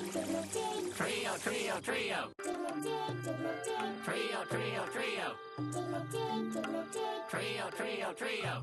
Trio, trio, trio. Trio, trio, trio. Trio, trio, trio.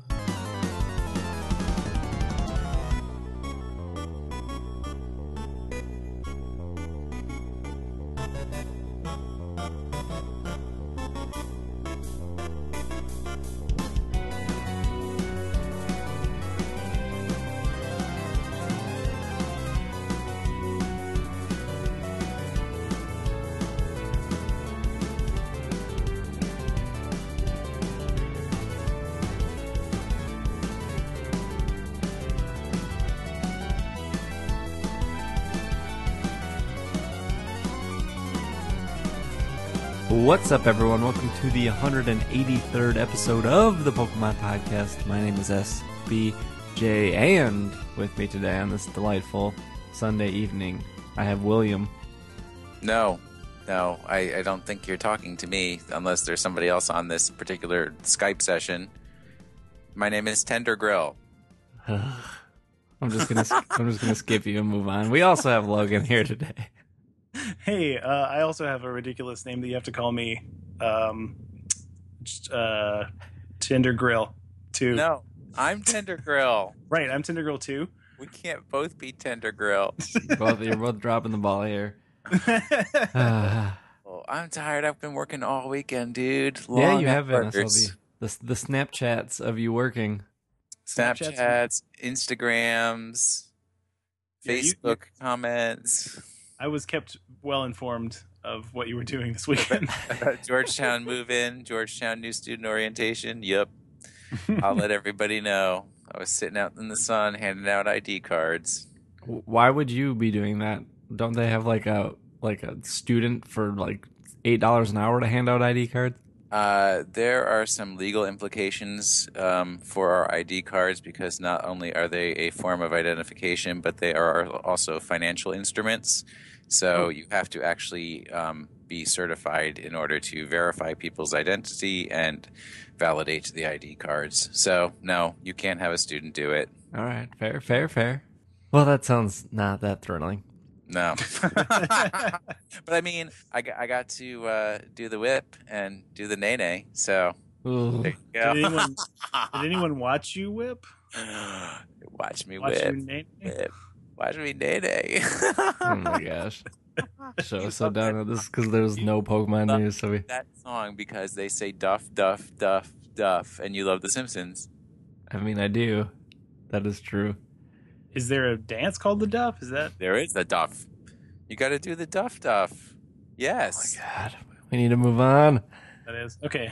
What's up, everyone? Welcome to the 183rd episode of the Pokemon Podcast. My name is SBJ, and with me today on this delightful Sunday evening, I have William. No, I don't think you're talking to me unless there's somebody else on this particular Skype session. My name is Tender Grill. I'm just gonna skip you and move on. We also have Logan here today. Hey, I also have a ridiculous name that you have to call me. Tender Grill 2. No, I'm Tender Grill. Right, I'm Tender Grill 2. We can't both be Tender Grill. You're both dropping the ball here. Oh, I'm tired. I've been working all weekend, dude. Yeah, you have been. hours. The Snapchats of you working. Snapchats, Instagrams, Yeah, Facebook comments. I was kept well informed of what you were doing this weekend. Georgetown move-in, Georgetown new student orientation. Yep. I'll let everybody know. I was sitting out in the sun handing out ID cards. Why would you be doing that? Don't they have like a student for like $8 an hour to hand out ID cards? There are some legal implications for our ID cards because not only are they a form of identification, but they are also financial instruments. So you have to actually be certified in order to verify people's identity and validate the ID cards. So, no, you can't have a student do it. All right, fair. Well, that sounds not that thrilling. No. But I mean, I got to do the whip and do the nay-nay, so Ooh. there you go. Did anyone watch you whip? Watch me Watch whip. you nay-nay? Whip. Watch me nay-nay. Oh my gosh. So down with this because there's no Pokemon news. So That song because they say duff, duff, duff, duff, and you love The Simpsons. I mean, I do. That is true. Is there a dance called the Duff? Is that? There is the duff. You got to do the duff duff. Yes. Oh my god, we need to move on. That is. Okay.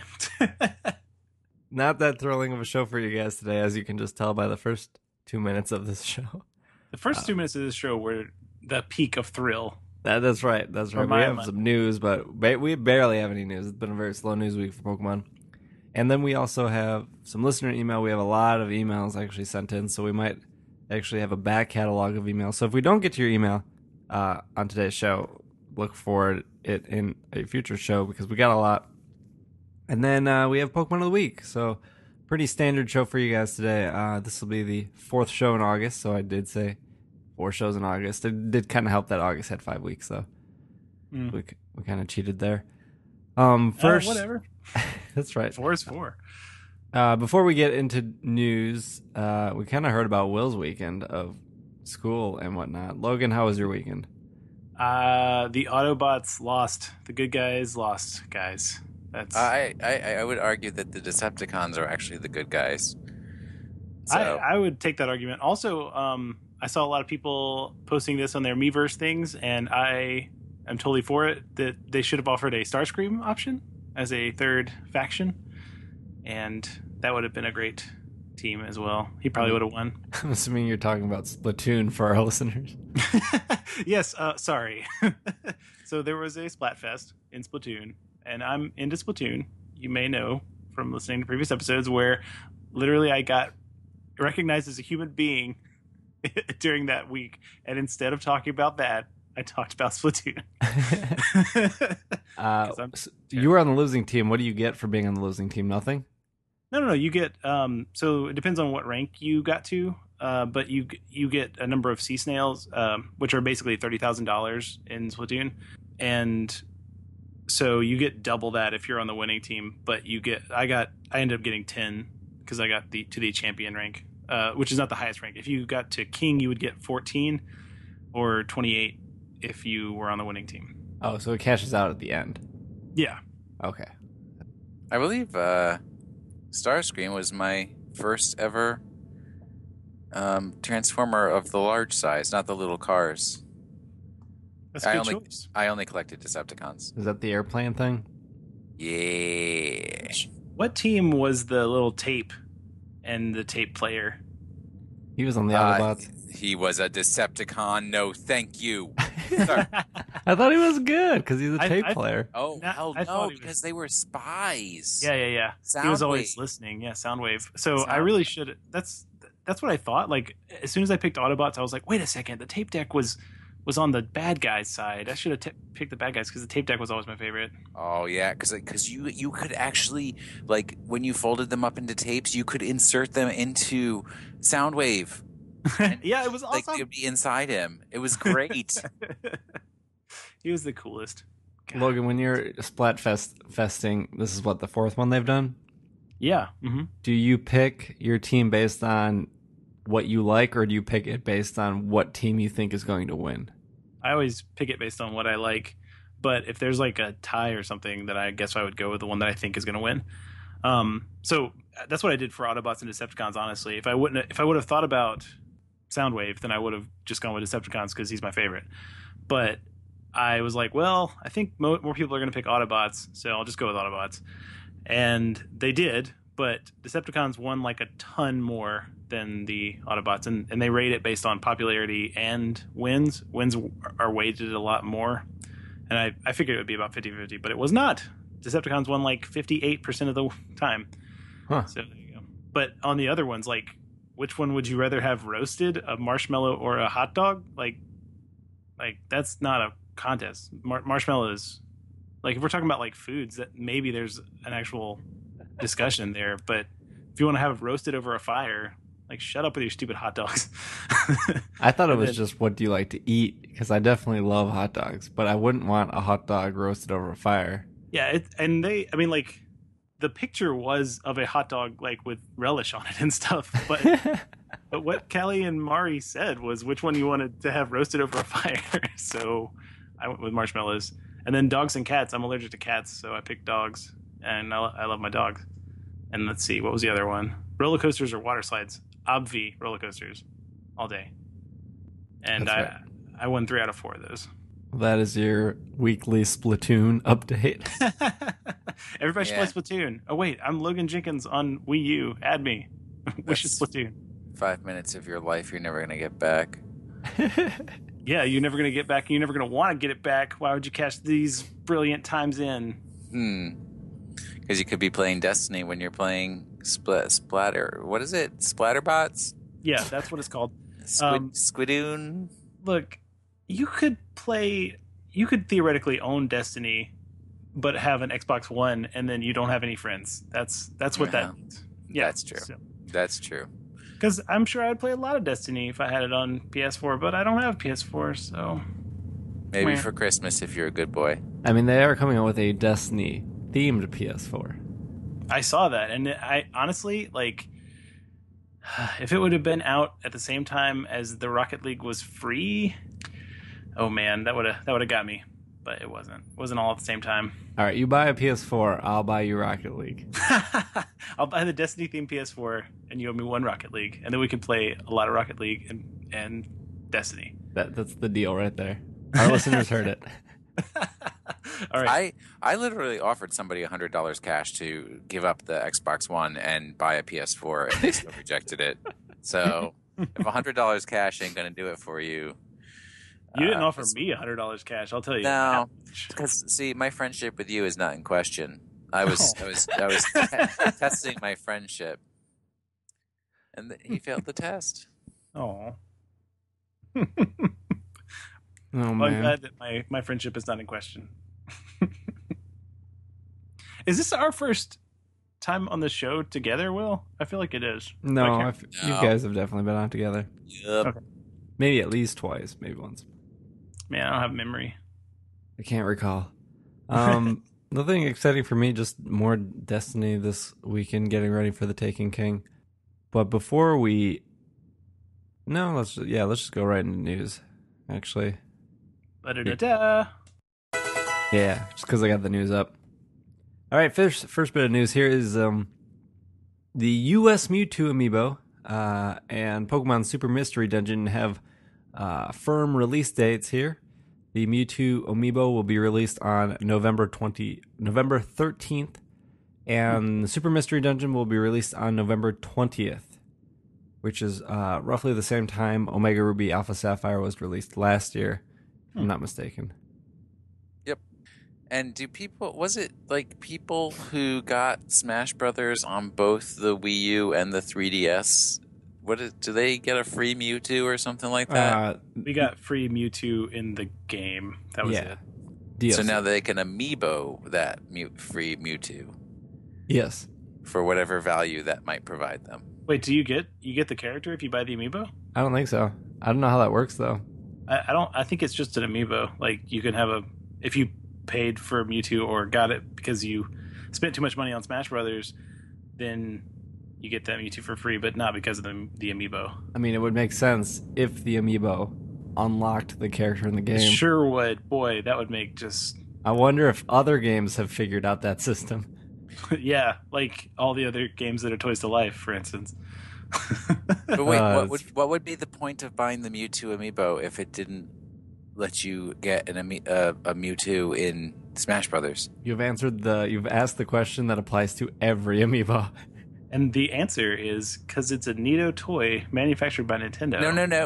Not that thrilling of a show for you guys today, as you can just tell by the first 2 minutes of this show. The first 2 minutes of this show were the peak of thrill. That's right. We have some news, but we barely have any news. It's been a very slow news week for Pokemon. And then we also have some listener email. We have a lot of emails actually sent in, so we might actually have a back catalog of emails. So if we don't get to your email on today's show, look for it in a future show because we got a lot. And then we have Pokemon of the Week. So pretty standard show for you guys today. This will be the 4th show in August, so I did say 4 shows in August. It did kind of help that August had 5 weeks, though. We kind of cheated there. First, whatever. That's right. 4 is 4. Before we get into news, we kind of heard about Will's weekend of school and whatnot. Logan, how was your weekend? The Autobots lost. The good guys lost, guys. That's. I would argue that the Decepticons are actually the good guys. So. I would take that argument. Also, I saw a lot of people posting this on their Miiverse things, and I am totally for it. That they should have offered a Starscream option as a third faction, and that would have been a great team as well. He probably would have won. I'm assuming you're talking about Splatoon for our listeners. Yes, sorry. So there was a Splatfest in Splatoon, and I'm into Splatoon. You may know from listening to previous episodes where literally I got recognized as a human being during that week, and instead of talking about that, I talked about Splatoon. You were on the losing team. What do you get for being on the losing team? Nothing? No. You get so it depends on what rank you got to. but you get a number of sea snails, which are basically $30,000 in Splatoon, and so you get double that if you're on the winning team. But I ended up getting 10 because I got to the champion rank, which is not the highest rank. If you got to king, you would get 14 or 28 if you were on the winning team. Oh, so it cashes out at the end. Yeah. Okay. I believe Starscream was my first ever Transformer of the large size, not the little cars. That's a good choice. I only collected Decepticons. Is that the airplane thing? Yeah. What team was the little tape and the tape player? He was on the Autobots. He was a Decepticon. No, thank you. Sorry. I thought he was good because he's a tape player. Oh, hell I no, thought he because they were spies. Yeah. He was always listening. Yeah, Soundwave. So I really should. That's what I thought. Like, as soon as I picked Autobots, I was like, wait a second, the tape deck was on the bad guys' side. I should have picked the bad guys because the tape deck was always my favorite. Oh yeah, because you could actually, like, when you folded them up into tapes, you could insert them into Soundwave. Yeah, it was awesome. Like, they'd be inside him. It was great. He was the coolest. God. Logan, when you're Splatfesting, this is what, the fourth one they've done? Yeah. Mm-hmm. Do you pick your team based on what you like, or do you pick it based on what team you think is going to win? I always pick it based on what I like, but if there's like a tie or something, then I guess I would go with the one that I think is going to win. So that's what I did for Autobots and Decepticons. Honestly, if I would have thought about Soundwave, then I would have just gone with Decepticons because he's my favorite. But I was like, well, I think more people are going to pick Autobots, so I'll just go with Autobots. And they did, but Decepticons won like a ton more than the Autobots, and they rate it based on popularity and wins. Wins are weighted a lot more, and I figured it would be about 50-50, but it was not. Decepticons won like 58% of the time. Huh. So there you go. But on the other ones, like, which one would you rather have roasted, a marshmallow or a hot dog? Like that's not a contest. Marshmallow is, like, if we're talking about like foods, that maybe there's an actual discussion there. But if you want to have it roasted over a fire, like, shut up with your stupid hot dogs. I thought it was just what do you like to eat, because I definitely love hot dogs, but I wouldn't want a hot dog roasted over a fire. Yeah, like, the picture was of a hot dog, like, with relish on it and stuff, but but what Callie and Mari said was which one you wanted to have roasted over a fire. So I went with marshmallows. And then dogs and cats. I'm allergic to cats, so I picked dogs, and I love my dogs. And let's see, what was the other one? Roller coasters or water slides? Obvi roller coasters all day. And I won 3 out of 4 of those. That is your weekly Splatoon update. Everybody should play Splatoon. Oh wait, I'm Logan Jenkins on Wii U. Add me. Wish Splatoon. 5 minutes of your life you're never gonna get back. Yeah, you're never gonna get back, and you're never gonna want to get it back. Why would you cash these brilliant times in? Because you could be playing Destiny when you're playing Splatter. What is it? Splatterbots? Yeah, that's what it's called. Squidoon? Look, you could theoretically own Destiny, but have an Xbox One, and then you don't have any friends. That's what that means. Yeah, that's true. So. That's true. Because I'm sure I'd play a lot of Destiny if I had it on PS4, but I don't have PS4, so... Maybe for Christmas if you're a good boy. I mean, they are coming out with a Destiny-themed PS4. I saw that, and I honestly, like, if it would have been out at the same time as the Rocket League was free, oh man, that would have got me. But it wasn't. It wasn't all at the same time. All right, you buy a PS4, I'll buy you Rocket League. I'll buy the Destiny-themed PS4, and you owe me 1 Rocket League, and then we can play a lot of Rocket League and Destiny. That's the deal right there. Our listeners heard it. All right. I literally offered somebody $100 cash to give up the Xbox One and buy a PS4, and they still rejected it. So if $100 cash ain't going to do it for you... You didn't offer me $100 cash. I'll tell you. No, because see, my friendship with you is not in question. I was testing my friendship, and he failed the test. Oh, man. I'm glad that my friendship is not in question. Is this our first time on the show together, Will? I feel like it is. No, Like, you guys have definitely been on together. Yep. Okay. Maybe at least twice, maybe once. man, I don't have memory. I can't recall. Nothing exciting for me, just more Destiny this weekend, getting ready for the Taken King. But before we... No, let's just go right into news, actually. Da-da-da-da. Yeah, just because I got the news up. All right, first bit of news here is the U.S. Mewtwo amiibo and Pokemon Super Mystery Dungeon have firm release dates here. The Mewtwo amiibo will be released on November 13th, and the Super Mystery Dungeon will be released on November 20th, which is roughly the same time Omega Ruby Alpha Sapphire was released last year, if I'm not mistaken. Yep. And was it like people who got Smash Brothers on both the Wii U and the 3DS? Do they get a free Mewtwo or something like that? We got free Mewtwo in the game. That was it. DLC. So now they can amiibo that free Mewtwo Yes. for whatever value that might provide them. Wait, do you get the character if you buy the amiibo? I don't think so. I don't know how that works, though. I think it's just an amiibo. Like, you can have if you paid for Mewtwo or got it because you spent too much money on Smash Brothers, then you get that Mewtwo for free, but not because of the amiibo. I mean, it would make sense if the amiibo unlocked the character in the game. It sure would. Boy, that would make just... I wonder if other games have figured out that system. yeah, like all the other games that are Toys to Life, for instance. But wait, what would be the point of buying the Mewtwo amiibo if it didn't let you get a Mewtwo in Smash Brothers? You've asked the question that applies to every amiibo. And the answer is because it's a Nito toy manufactured by Nintendo.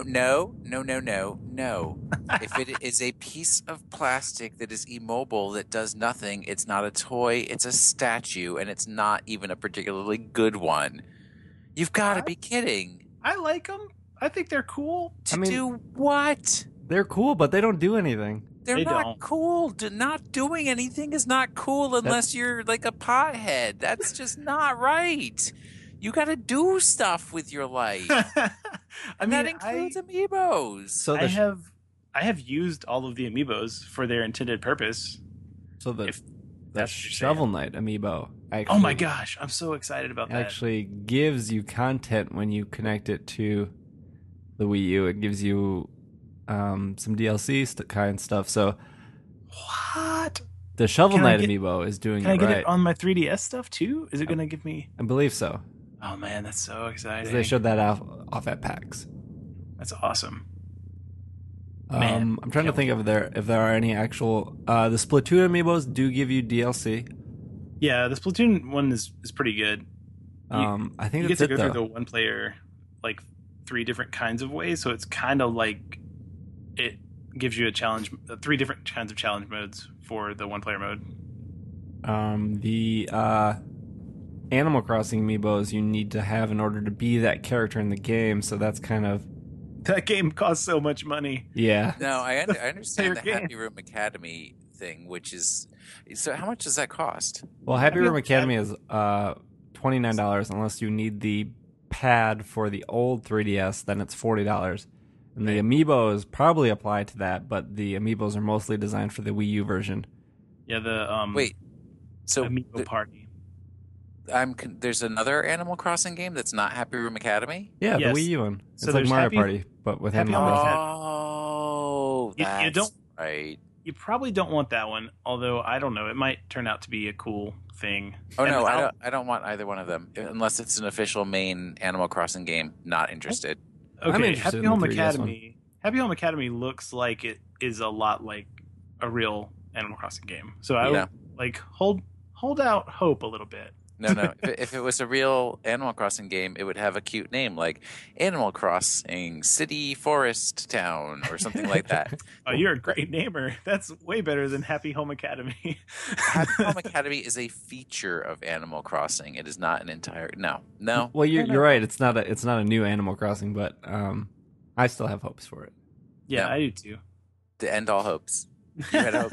No. If it is a piece of plastic that is immobile, that does nothing, it's not a toy, it's a statue, and it's not even a particularly good one. You've got to be kidding. I like them. I think they're cool. Do what? They're cool, but they don't do anything. They not cool. Not doing anything is not cool unless you're like a pothead. That's just not right. You got to do stuff with your life. That includes amiibos. So I have used all of the amiibos for their intended purpose. So the that's Shovel Knight amiibo actually, oh my gosh, I'm so excited about that. Actually gives you content when you connect it to the Wii U. It gives you some DLC kind stuff. So what? The Shovel Knight amiibo is doing it right. Can I get it on my 3DS stuff too? Is it going to give me... I believe so. Oh man, that's so exciting. They showed that off at PAX. That's awesome. I'm trying to think if there are any actual... the Splatoon amiibos do give you DLC. Yeah, the Splatoon one is pretty good. I think you that's get to go though. through the one player, like 3 different kinds of ways, so it's kind of like it gives you a challenge, 3 different kinds of challenge modes for the one player mode. The Animal Crossing amiibos you need to have in order to be that character in the game, so that's kind of... That game costs so much money. Yeah. No, I understand the game. Happy Room Academy thing, which is... So how much does that cost? Well, Happy Room Academy is $29 unless you need the pad for the old 3DS, then it's $40. And the amiibos probably apply to that, but the amiibos are mostly designed for the Wii U version. Yeah, the Wait, so Amiibo Party. There's another Animal Crossing game that's not Happy Room Academy? Yeah, Yes. the Wii U one. It's So like there's Mario Happy- Party, but with Happy animals. Home Academy. Oh, You that's don't- right. You probably don't want that one, although I don't know. It might turn out to be a cool thing. Oh And no, I don't want either one of them unless it's an official main Animal Crossing game. Not interested. I'm Okay, interested Happy in the Home 3DS Academy. Happy Home Academy looks like it is a lot like a real Animal Crossing game. So I Yeah. would like hold out hope a little bit. No. If it was a real Animal Crossing game, it would have a cute name like Animal Crossing City Forest Town or something like that. Oh, you're a great namer. That's way better than Happy Home Academy. Happy Home Academy is a feature of Animal Crossing. It is not an entire no. Well, you're right. It's not a new Animal Crossing, but I still have hopes for it. Yeah, No. I do too. To end all hopes. You had hope.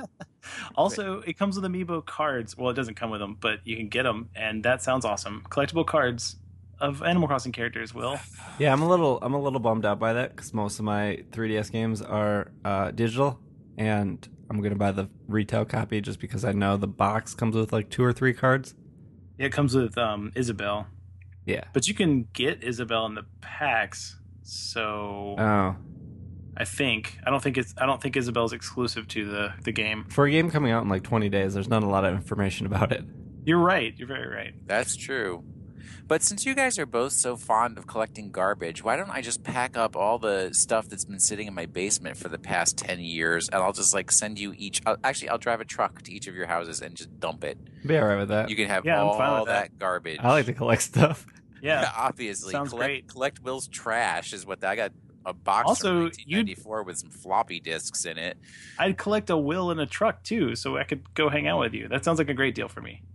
Also, it comes with amiibo cards. Well, it doesn't come with them, but you can get them, and that sounds awesome. Collectible cards of Animal Crossing characters, Will. Yeah, I'm a little bummed out by that because most of my 3DS games are digital, and I'm gonna buy the retail copy just because I know the box comes with like 2 or 3 cards. Yeah, it comes with Isabelle, Yeah. but you can get Isabelle in the packs. So Oh, I don't think Isabelle's exclusive to the game. for a game coming out in like 20 days, there's not a lot of information about it. You're right. You're very right. That's true. But since you guys are both so fond of collecting garbage, why don't I just pack up all the stuff that's been sitting in my basement for the past 10 years and I'll just like send you each. I'll drive a truck to each of your houses and just dump it. Be alright with that. You can have Yeah, I'm fine all with that. that garbage. I like to collect stuff. Yeah. Obviously. Sounds great. Collect Will's trash is what I got. A box Also, from 1994 with some floppy disks in it. I'd collect a Will in a truck too, so I could go hang out with you. That sounds like a great deal for me.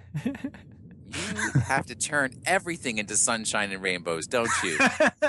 You have to turn everything into sunshine and rainbows, don't you?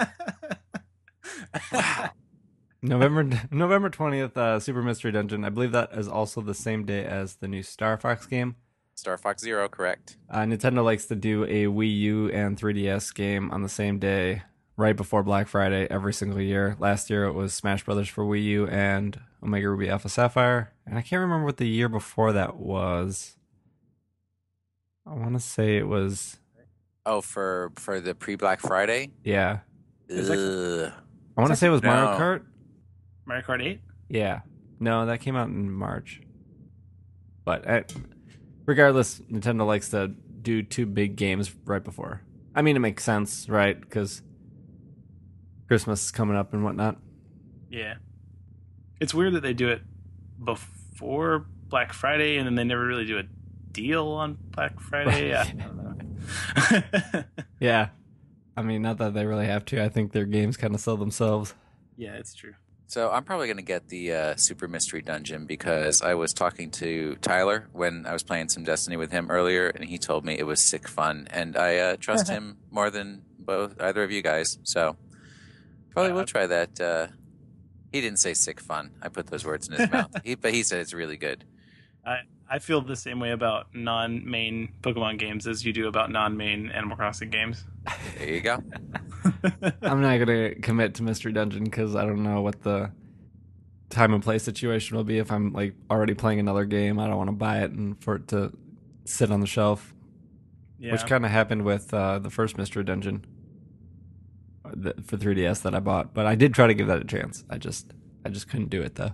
Wow. November 20th, Super Mystery Dungeon. I believe that is also the same day as the new Star Fox game. Star Fox Zero, correct. Nintendo likes to do a Wii U and 3DS game on the same day, right before Black Friday every single year. Last year it was Smash Brothers for Wii U and Omega Ruby Alpha Sapphire. And I can't remember what the year before that was. I want to say it was... Oh, for the pre-Black Friday? Yeah. Ugh. I want to say it was No. Mario Kart. Mario Kart 8? Yeah. No, that came out in March. But regardless, Nintendo likes to do 2 big games right before. I mean, it makes sense, right? Because Christmas is coming up and whatnot. Yeah. It's weird that they do it before Black Friday and then they never really do a deal on Black Friday. I don't know. Yeah. I mean, not that they really have to. I think their games kind of sell themselves. Yeah, it's true. So I'm probably going to get the Super Mystery Dungeon because I was talking to Tyler when I was playing some Destiny with him earlier, and he told me it was sick fun, and I trust him more than either of you guys. So probably will try that. He didn't say sick fun. I put those words in his mouth, but he said it's really good. I feel the same way about non-main Pokemon games as you do about non-main Animal Crossing games. There you go. I'm not going to commit to Mystery Dungeon because I don't know what the time and place situation will be. If I'm like already playing another game, I don't want to buy it and for it to sit on the shelf. Yeah. Which kind of happened with the first Mystery Dungeon for 3DS that I bought. But I did try to give that a chance. I just couldn't do it though.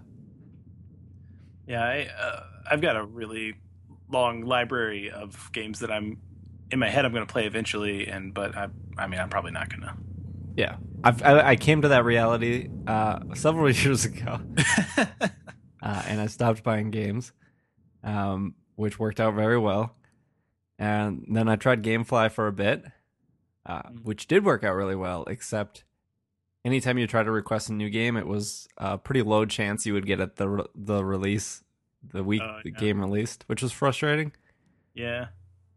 Yeah, I've got a really long library of games that I'm in my head I'm going to play eventually, but I'm probably not going to. Yeah, I came to that reality several years ago, and I stopped buying games, which worked out very well. And then I tried GameFly for a bit, which did work out really well, except anytime you try to request a new game, it was a pretty low chance you would get it the release, the week the game released, which was frustrating. Yeah.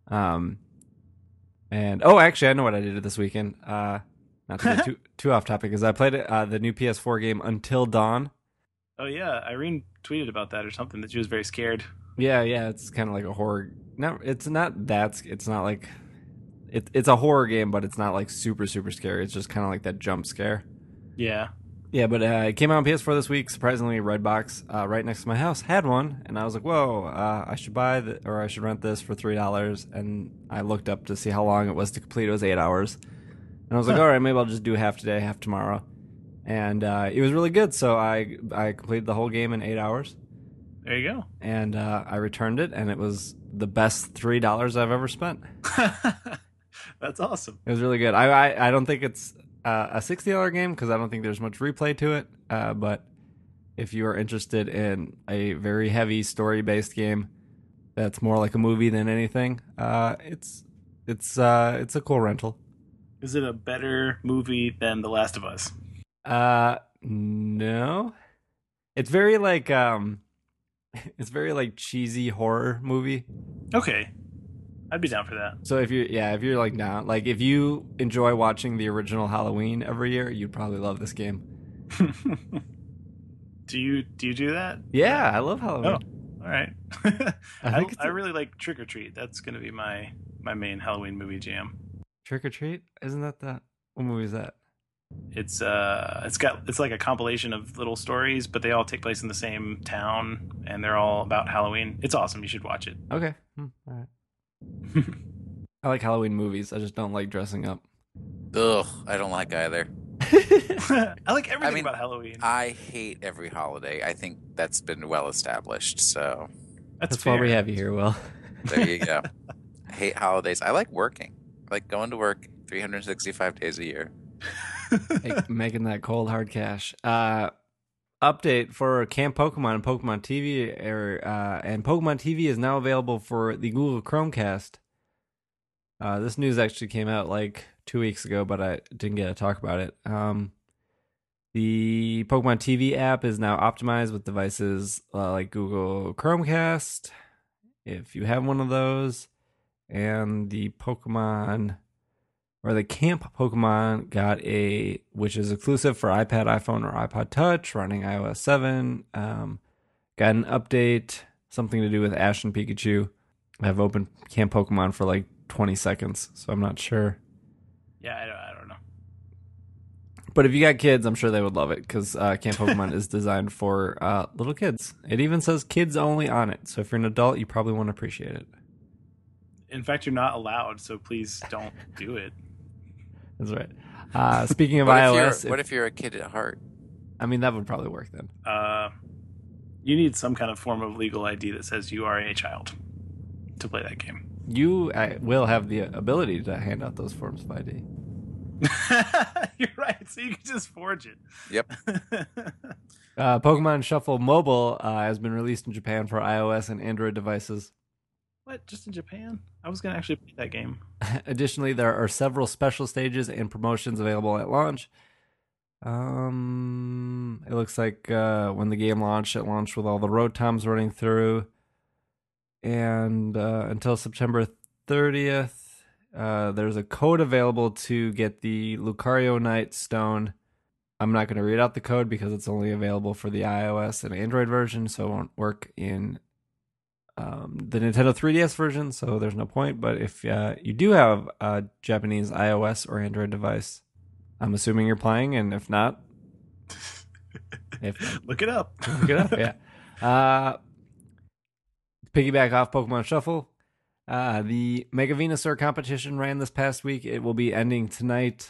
And actually, I know what I did this weekend. Not to get too off topic, is I played the new PS4 game Until Dawn. Oh yeah, Irene tweeted about that or something that she was very scared. Yeah, it's kind of like a horror. No, it's not that. It's not like it's a horror game, but it's not like super scary. It's just kind of like that jump scare. Yeah. Yeah, but it came out on PS4 this week. Surprisingly, Redbox right next to my house had one, and I was like, "Whoa! I should buy or I should rent this for $3." And I looked up to see how long it was to complete. It was 8 hours, and I was like, "All right, maybe I'll just do half today, half tomorrow." And it was really good, so I completed the whole game in 8 hours. There you go. And I returned it, and it was the best $3 I've ever spent. That's awesome. It was really good. I don't think it's a $60 game because I don't think there's much replay to it. But if you are interested in a very heavy story-based game that's more like a movie than anything, it's a cool rental. Is it a better movie than The Last of Us? No. It's very like it's very like cheesy horror movie. Okay. I'd be down for that. So if you're like down, like if you enjoy watching the original Halloween every year, you'd probably love this game. Do you do that? Yeah, I love Halloween. Oh, All right. I really like Trick or Treat. That's going to be my main Halloween movie jam. Trick or Treat? Isn't that what movie is that? It's like a compilation of little stories, but they all take place in the same town, and they're all about Halloween. It's awesome. You should watch it. Okay. All right. I like Halloween movies. I just don't like dressing up. Ugh, I don't like either. I like everything about Halloween. I hate every holiday. I think that's been well established. So that's why we have you here, Will. There you go. I hate holidays. I like working. I like going to work 365 days a year. Making that cold hard cash. Update for Camp Pokemon and Pokemon TV, and Pokemon TV is now available for the Google Chromecast. This news actually came out like 2 weeks ago, but I didn't get to talk about it. The Pokemon TV app is now optimized with devices like Google Chromecast, if you have one of those, and the Pokemon or the Camp Pokemon which is exclusive for iPad, iPhone, or iPod Touch, running iOS 7. Got an update, something to do with Ash and Pikachu. I've opened Camp Pokemon for like 20 seconds, so I'm not sure. Yeah, I don't know. But if you got kids, I'm sure they would love it, because Camp Pokemon is designed for little kids. It even says kids only on it, so if you're an adult, you probably won't appreciate it. In fact, you're not allowed, so please don't do it. That's right. Speaking of iOS... What if you're a kid at heart? I mean, that would probably work then. You need some kind of form of legal ID that says you are a child to play that game. You will have the ability to hand out those forms of ID. You're right, so you can just forge it. Yep. Pokemon Shuffle Mobile has been released in Japan for iOS and Android devices. What? Just in Japan? I was going to actually play that game. Additionally, there are several special stages and promotions available at launch. It looks like when the game launched, it launched with all the road toms running through. And until September 30th, there's a code available to get the Lucario Knight Stone. I'm not going to read out the code because it's only available for the iOS and Android version, so it won't work in the Nintendo 3DS version, so there's no point. But if you do have a Japanese iOS or Android device, I'm assuming you're playing, and if not, look it up. Look it up, yeah. Piggyback off Pokemon Shuffle, the Mega Venusaur competition ran this past week. It will be ending tonight,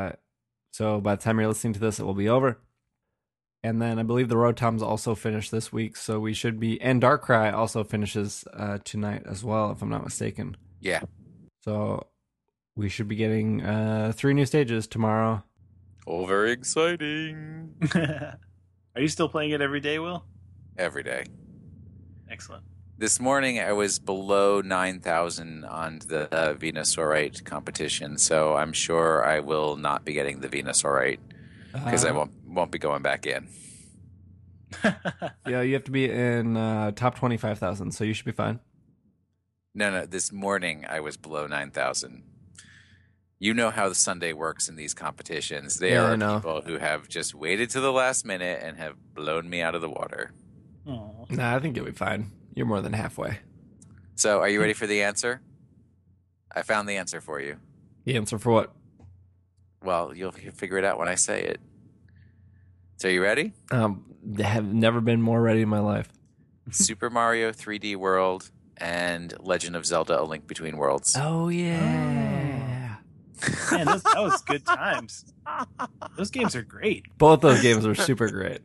so by the time you're listening to this, it will be over. And then I believe the Rotoms also finished this week, so we should be... And Darkrai also finishes tonight as well, if I'm not mistaken. Yeah. So we should be getting 3 new stages tomorrow. Oh, very exciting. Are you still playing it every day, Will? Every day. Excellent. This morning I was below 9,000 on the Venusaurite competition, so I'm sure I will not be getting the Venusaurite because I won't be going back in. Yeah, you have to be in top 25,000, so you should be fine. No, this morning I was below 9,000. You know how the Sunday works in these competitions. There are people who have just waited to the last minute and have blown me out of the water. Aww. Nah, I think you'll be fine. You're more than halfway. So, are you ready for the answer? I found the answer for you. The answer for what? Well, you'll figure it out when I say it. So, are you ready? I have never been more ready in my life. Super Mario 3D World and Legend of Zelda: A Link Between Worlds. Oh, yeah. Man, that was good times. Those games are great. Both those games are super great.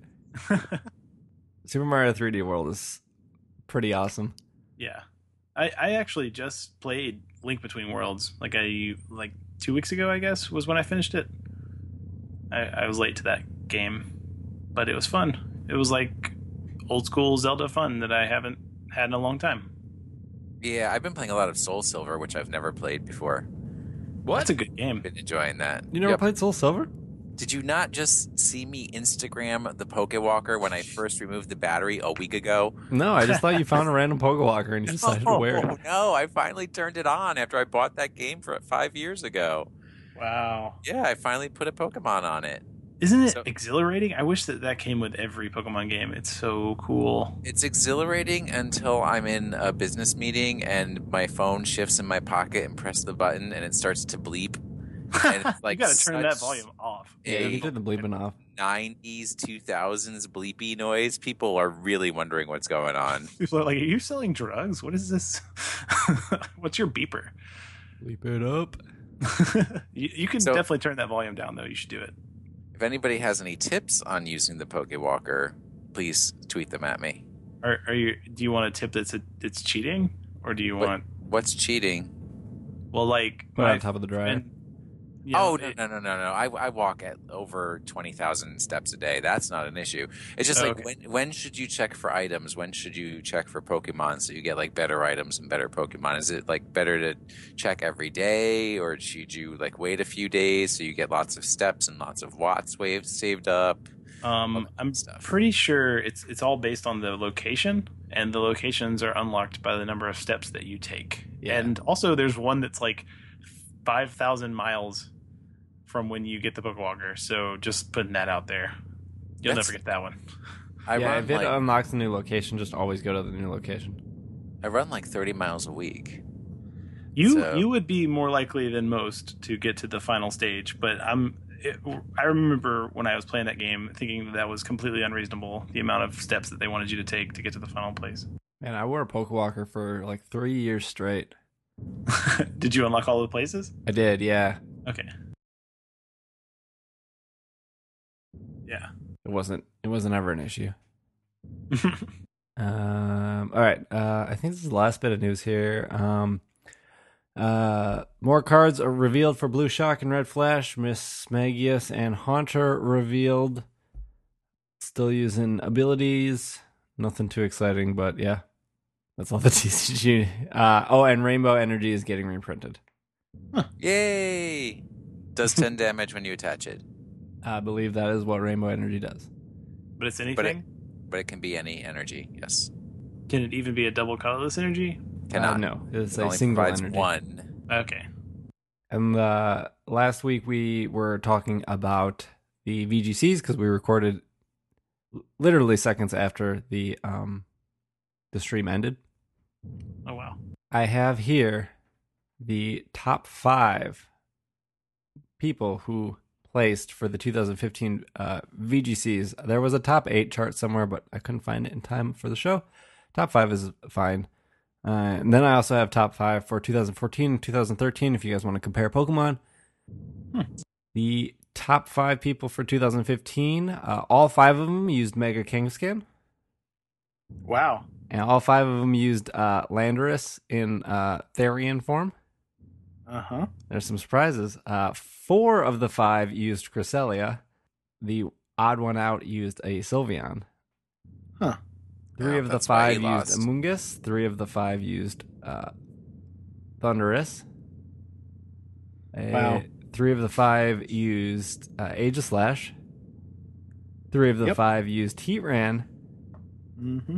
Super Mario 3D World is pretty awesome. Yeah. I actually just played Link Between Worlds like 2 weeks ago, I guess, was when I finished it. I was late to that game, but it was fun. It was like old school Zelda fun that I haven't had in a long time. Yeah, I've been playing a lot of Soul Silver, which I've never played before. What? That's a good game. Been enjoying that. You never played Soul Silver? Did you not just see me Instagram the Pokewalker when I first removed the battery a week ago? No, I just thought you found a random Pokewalker and you decided to wear it. No, I finally turned it on after I bought that game 5 years ago. Wow. Yeah, I finally put a Pokemon on it. Isn't it So- exhilarating? I wish that came with every Pokemon game. It's so cool. It's exhilarating until I'm in a business meeting and my phone shifts in my pocket and press the button and it starts to bleep. And it's like you got to turn that such volume off. Yeah, a you turn the bleeping off. 90s, 2000s bleepy noise. People are really wondering what's going on. People are like, "Are you selling drugs? What is this? What's your beeper?" Bleep it up. You can So- definitely turn that volume down, though. You should do it. If anybody has any tips on using the Pokewalker, please tweet them at me. Are you? Do you want a tip it's cheating, or do you What- want? What's cheating? Well, like Put it on top of the dryer. and- you know, Oh, no. I walk at over 20,000 steps a day. That's not an issue. It's just like, Okay. when should you check for items? When should you check for Pokemon so you get like better items and better Pokemon? Is it like better to check every day, or should you like wait a few days so you get lots of steps and lots of watts saved up? I'm stuff. pretty sure it's all based on the location, and the locations are unlocked by the number of steps that you take. Yeah. And also, there's one that's like 5,000 miles from when you get the Pokewalker. So just putting that out there, you'll That's- never get that one. I Yeah, run if it like unlocks a new location, just always go to the new location. I run like 30 miles a week. You So- would be more likely than most to get to the final stage, but I remember when I was playing that game thinking that was completely unreasonable, the amount of steps that they wanted you to take to get to the final place. Man, I wore a Pokewalker for like 3 years straight. Did you unlock all the places? I did, yeah. Okay. Yeah. It wasn't ever an issue. All right. I think this is the last bit of news here. More cards are revealed for Blue Shock and Red Flash. Miss Magius and Haunter revealed. Still using abilities. Nothing too exciting, but yeah. That's all the TCG. And Rainbow Energy is getting reprinted. Yay! Does 10 damage when you attach it, I believe that is what Rainbow Energy does. But it's anything? but it can be any energy. Yes, Can it even be a double colorless energy? cannot. No, it's It a only single provides energy. one. Okay. And last week we were talking about the VGCs because we recorded literally seconds after the stream ended. Oh, wow. I have here the top 5 people who placed for the 2015 VGCs. There was a top 8 chart somewhere, but I couldn't find it in time for the show. Top 5 is fine. And then I also have top 5 for 2014 and 2013 if you guys want to compare Pokemon. The top 5 people for 2015, all 5 of them used Mega Kingscan. Wow. And all 5 of them used Landorus in Therian form. Uh-huh. There's some surprises. 4 of the 5 used Cresselia. The odd one out used a Sylveon. Huh. 3 of the That's why he 5 used lost. Amoonguss. 3 of the 5 used Thundurus. Wow. 3 of the 5 used Aegislash. 3 of the Yep. 5 used Heatran. Mm-hmm.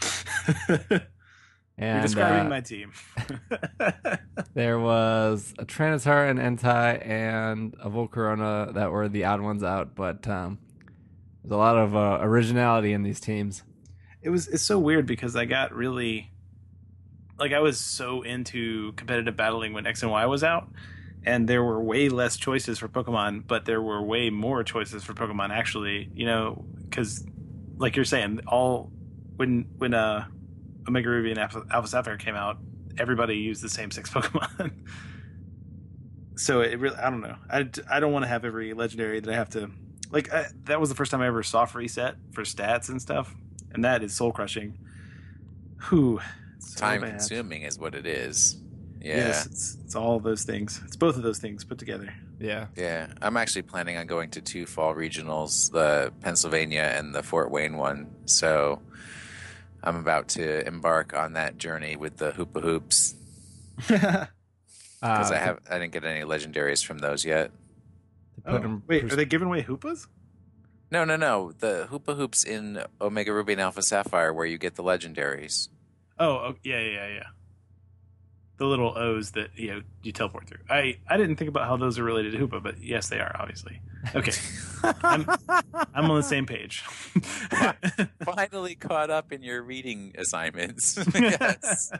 And You're describing my team. there was a Tranitar, an Entei, and a Volcarona that were the odd ones out, but there's a lot of originality in these teams. It's so weird because I got really, like, I was so into competitive battling when X and Y was out, and there were way less choices for Pokemon, but there were way more choices for Pokemon actually, because like you're saying, when Omega Ruby and Alpha Sapphire came out, everybody used the same 6 Pokemon. So it really, I don't know. I don't want to have every legendary that I have to, that was the first time I ever soft reset for stats and stuff. And that is soul crushing. Whew. So Time bad. consuming is what it is. Yeah. Yes, it's all those things. It's both of those things put together. Yeah. Yeah, I'm actually planning on going to 2 fall regionals, the Pennsylvania and the Fort Wayne one. So I'm about to embark on that journey with the Hoopa Hoops because I didn't get any legendaries from those yet. Wait, are they giving away Hoopas? No, the Hoopa Hoops in Omega Ruby and Alpha Sapphire where you get the legendaries. Oh, yeah. The little O's that you teleport through. I didn't think about how those are related to Hoopa, but yes, they are obviously. Okay. I'm on the same page. Finally caught up in your reading assignments. Yes.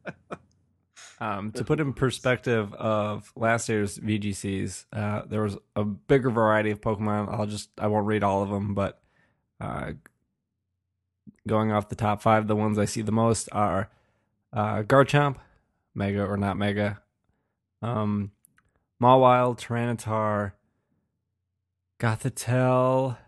To put in perspective of last year's VGCs, there was a bigger variety of Pokemon. I won't read all of them, but going off the top 5, the ones I see the most are Garchomp, Mega or not Mega, Mawile, Tyranitar, Gothitelle,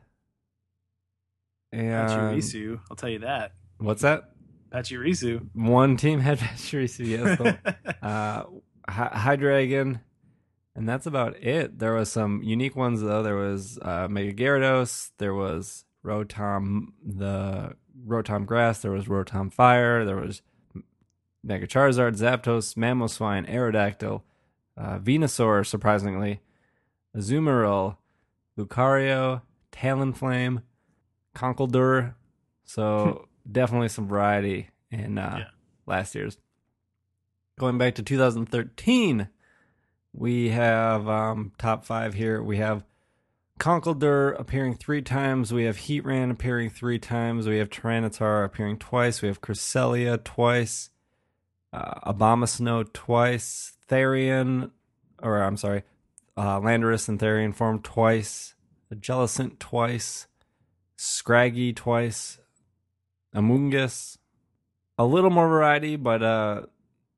and Pachirisu, I'll tell you that. What's that? Pachirisu. One team had Pachirisu, yes. Hydreigon, and that's about it. There was some unique ones, though. There was Mega Gyarados, there was Rotom Grass, there was Rotom Fire, there was Mega Charizard, Zapdos, Mamoswine, Aerodactyl, Venusaur, surprisingly, Azumarill, Lucario, Talonflame, Conkeldurr. So definitely some variety in last year's. Going back to 2013, we have top 5 here. We have Conkeldurr appearing 3 times. We have Heatran appearing 3 times. We have Tyranitar appearing twice. We have Cresselia twice. Abomasnow twice. Landorus and Therian form twice. Jellicent twice. Scraggy twice. Amoonguss. A little more variety, but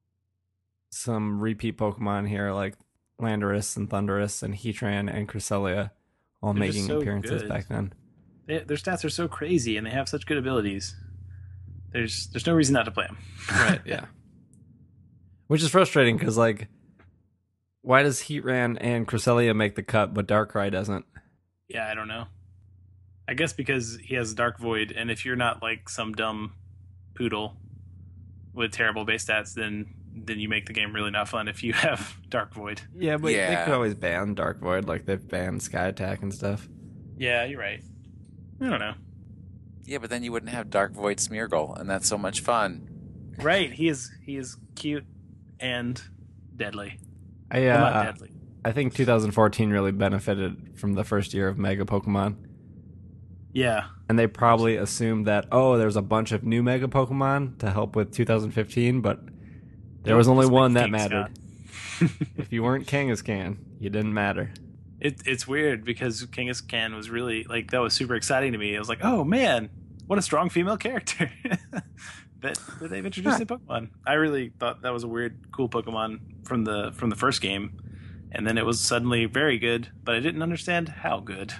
some repeat Pokemon here like Landorus and Thundurus and Heatran and Cresselia all They're making just so appearances good. back then. Their stats are so crazy, and they have such good abilities. There's no reason not to play them. Right, yeah. Which is frustrating because, like, why does Heatran and Cresselia make the cut, but Darkrai doesn't? Yeah, I don't know. I guess because he has Dark Void, and if you're not like some dumb poodle with terrible base stats, then you make the game really not fun if you have Dark Void. Yeah, but they could always ban Dark Void, like they've banned Sky Attack and stuff. Yeah, you're right. I don't know. Yeah, but then you wouldn't have Dark Void Smeargle, and that's so much fun. Right, he is cute and deadly. Not deadly. I think 2014 really benefited from the first year of Mega Pokemon. Yeah. And they probably assumed that, there's a bunch of new Mega Pokemon to help with 2015, but there was only one that mattered. If you weren't Kangaskhan, you didn't matter. It's weird because Kangaskhan was really, like, that was super exciting to me. I was like, oh man, what a strong female character that they've introduced in Pokemon. I really thought that was a weird, cool Pokemon from the first game. And then it was suddenly very good, but I didn't understand how good.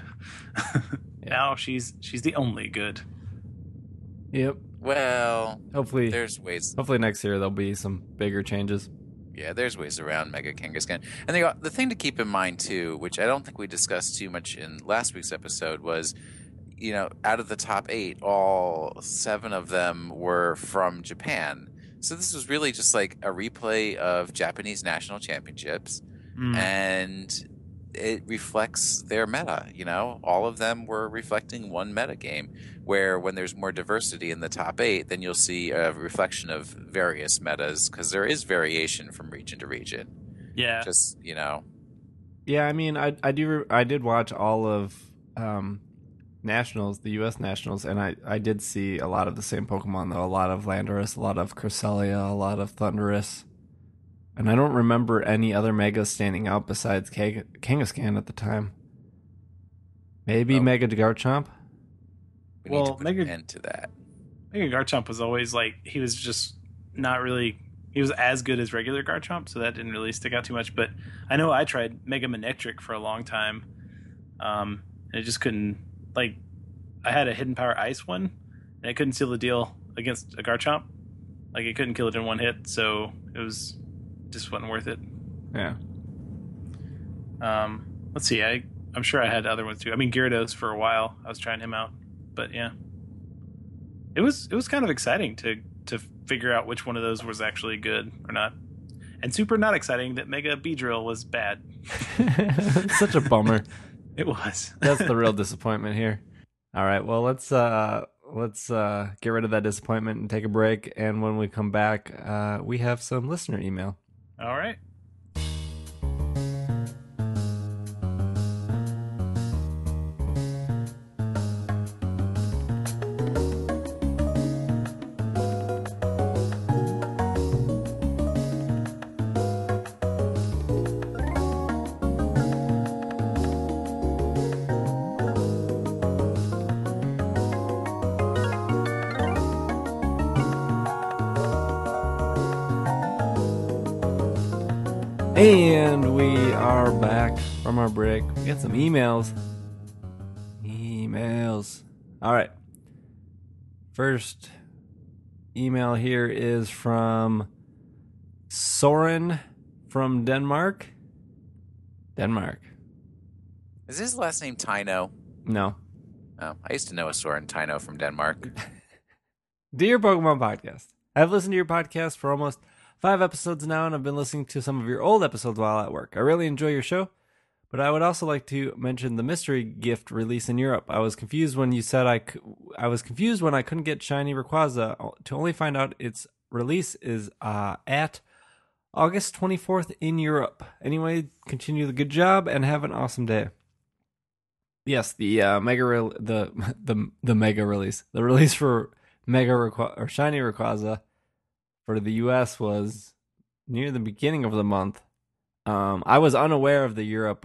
Now she's the only good. Yep. Well, hopefully there's ways. Hopefully next year there'll be some bigger changes. Yeah, there's ways around Mega Kangaskhan. And the thing to keep in mind too, which I don't think we discussed too much in last week's episode, was, out of the top 8, all 7 of them were from Japan. So this was really just like a replay of Japanese national championships. And it reflects their meta, all of them were reflecting one meta game, where when there's more diversity in the top 8, then you'll see a reflection of various metas, because there is variation from region to region. Yeah. Just, Yeah, I mean, I did watch all of Nationals, the US Nationals, and I did see a lot of the same Pokemon, though. A lot of Landorus, a lot of Cresselia, a lot of Thundurus. And I don't remember any other Megas standing out besides Kangaskhan at the time. Maybe Mega Garchomp? We need to put an end to that. Mega Garchomp was always like, he was just not really, he was as good as regular Garchomp, so that didn't really stick out too much. But I know I tried Mega Manectric for a long time. And it just couldn't, like, I had a Hidden Power Ice one, and it couldn't seal the deal against a Garchomp. Like, it couldn't kill it in one hit, so it was just wasn't worth it. Yeah. Let's see. I'm sure I had other ones too. I mean, Gyarados for a while. I was trying him out, but yeah, it was kind of exciting to figure out which one of those was actually good or not, and super not exciting that Mega Beedrill was bad. Such a bummer. It was. That's the real disappointment here. All right. Well, let's get rid of that disappointment and take a break. And when we come back, we have some listener email. All right. And we are back from our break. We got some emails. All right. First email here is from Soren from Denmark. Is his last name Tino? No. Oh, I used to know a Soren Tino from Denmark. Dear Pokemon Podcast, I've listened to your podcast for almost 5 episodes now, and I've been listening to some of your old episodes while at work. I really enjoy your show, but I would also like to mention the mystery gift release in Europe. I was confused when you said I was confused when I couldn't get Shiny Rayquaza, to only find out its release is at August 24th in Europe. Anyway, continue the good job and have an awesome day. Yes, the the mega release, the release for Shiny Rayquaza for the US was near the beginning of the month. I was unaware of the Europe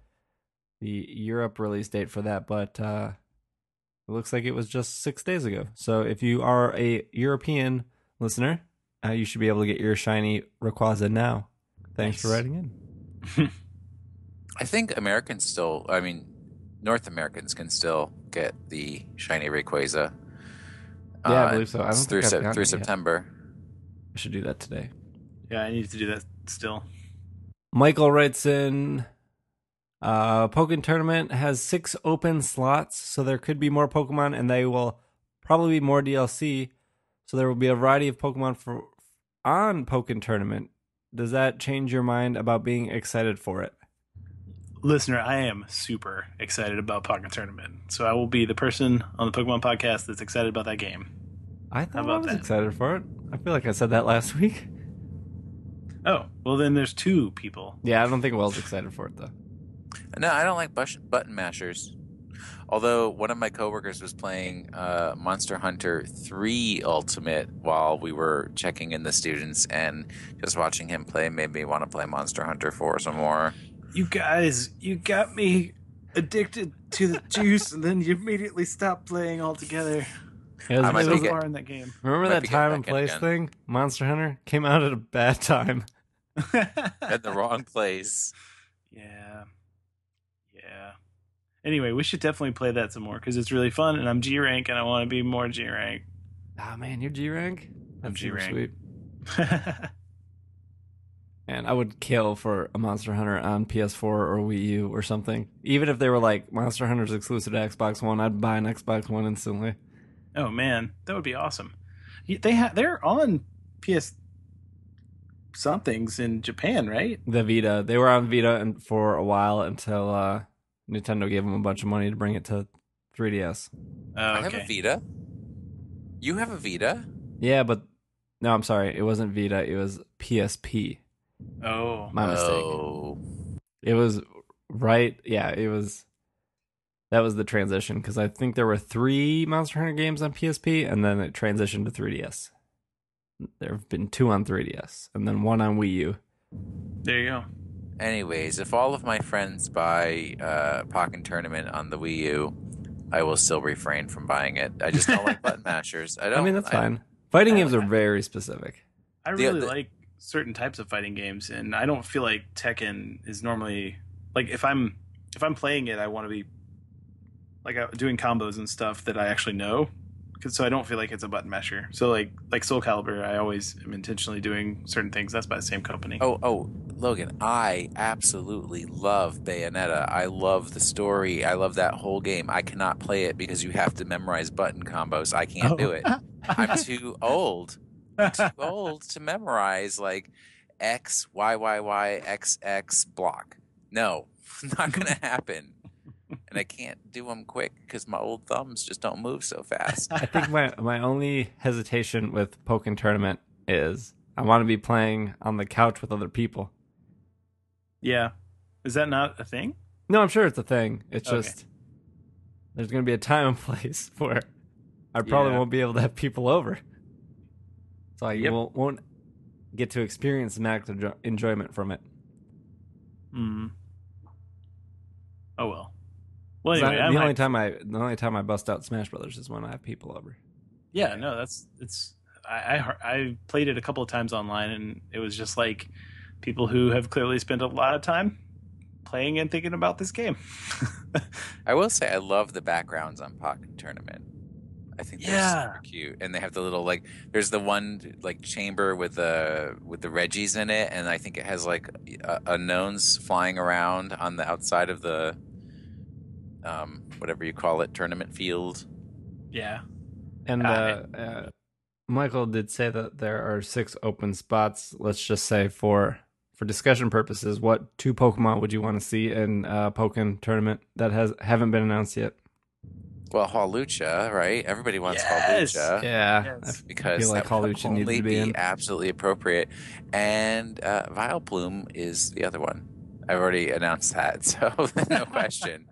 release date for that, but it looks like it was just 6 days ago. So if you are a European listener, you should be able to get your Shiny Rayquaza now. Thanks for writing in. I think North Americans can still get the Shiny Rayquaza. Yeah, I believe so. I don't through September. I should do that today. Yeah, I need to do that still. Michael writes in, Pokken Tournament has 6 open slots, so there could be more Pokemon, and they will probably be more DLC, so there will be a variety of Pokemon on Pokken Tournament. Does that change your mind about being excited for it? Listener, I am super excited about Pokken Tournament, so I will be the person on the Pokemon podcast that's excited about that game. I thought I was excited for it. I feel like I said that last week. Oh, well then there's 2 people. Yeah, I don't think Will's excited for it, though. No, I don't like button mashers. Although one of my coworkers was playing Monster Hunter 3 Ultimate while we were checking in the students, and just watching him play made me want to play Monster Hunter 4 some more. You guys, you got me addicted to the juice, and then you immediately stopped playing altogether. It was so far in that game. Remember that time and place thing? Monster Hunter came out at a bad time. At the wrong place. Yeah. Anyway, we should definitely play that some more because it's really fun, and I'm G rank, and I want to be more G rank. Ah, man, you're G rank. I'm G rank. Sweet. And I would kill for a Monster Hunter on PS4 or Wii U or something. Even if they were like Monster Hunter's exclusive to Xbox One, I'd buy an Xbox One instantly. Oh man, that would be awesome. They're on PS somethings in Japan, right? The Vita. They were on Vita for a while until Nintendo gave them a bunch of money to bring it to 3DS. Oh, okay. I have a Vita. You have a Vita? Yeah, but no, I'm sorry. It wasn't Vita. It was PSP. Oh, my mistake. It was right. Yeah, it was. That was the transition because I think there were 3 Monster Hunter games on PSP, and then it transitioned to 3DS. There have been 2 on 3DS, and then 1 on Wii U. There you go. Anyways, if all of my friends buy Pokken Tournament on the Wii U, I will still refrain from buying it. I just don't like button mashers. I mean, that's fine. Fighting games are very specific. I really like certain types of fighting games, and I don't feel like Tekken is normally like if I'm playing it, I want to be like doing combos and stuff that I actually know, so I don't feel like it's a button masher. So like Soul Calibur, I always am intentionally doing certain things. That's by the same company. Oh, Logan, I absolutely love Bayonetta. I love the story. I love that whole game. I cannot play it because you have to memorize button combos. I can't do it. I'm too old. I'm too old to memorize like X, Y, Y, Y, X, X, block. No, not going to happen. And I can't do them quick because my old thumbs just don't move so fast. I think my only hesitation with Pokken Tournament is I want to be playing on the couch with other people. Yeah. Is that not a thing? No, I'm sure it's a thing. It's just there's going to be a time and place where I probably won't be able to have people over. So I won't get to experience the maximum enjoyment from it. Oh well. Well, anyway, the only time I bust out Smash Brothers is when I have people over. Yeah, no, it's. I played it a couple of times online, and it was just like people who have clearly spent a lot of time playing and thinking about this game. I will say I love the backgrounds on Pokken Tournament. I think they're super cute, and they have the little like. There's the one like chamber with the Reggies in it, and I think it has like unknowns flying around on the outside of the whatever you call it, tournament field. Yeah, and Michael did say that there are 6 open spots. Let's just say for discussion purposes, what 2 Pokemon would you want to see in Pokken Tournament that haven't been announced yet? Well, Hawlucha, right? Everybody wants Hawlucha. Yeah. Yes. Because I feel like Hawlucha needs to be absolutely appropriate. And Vileplume is the other one. I've already announced that, so no question.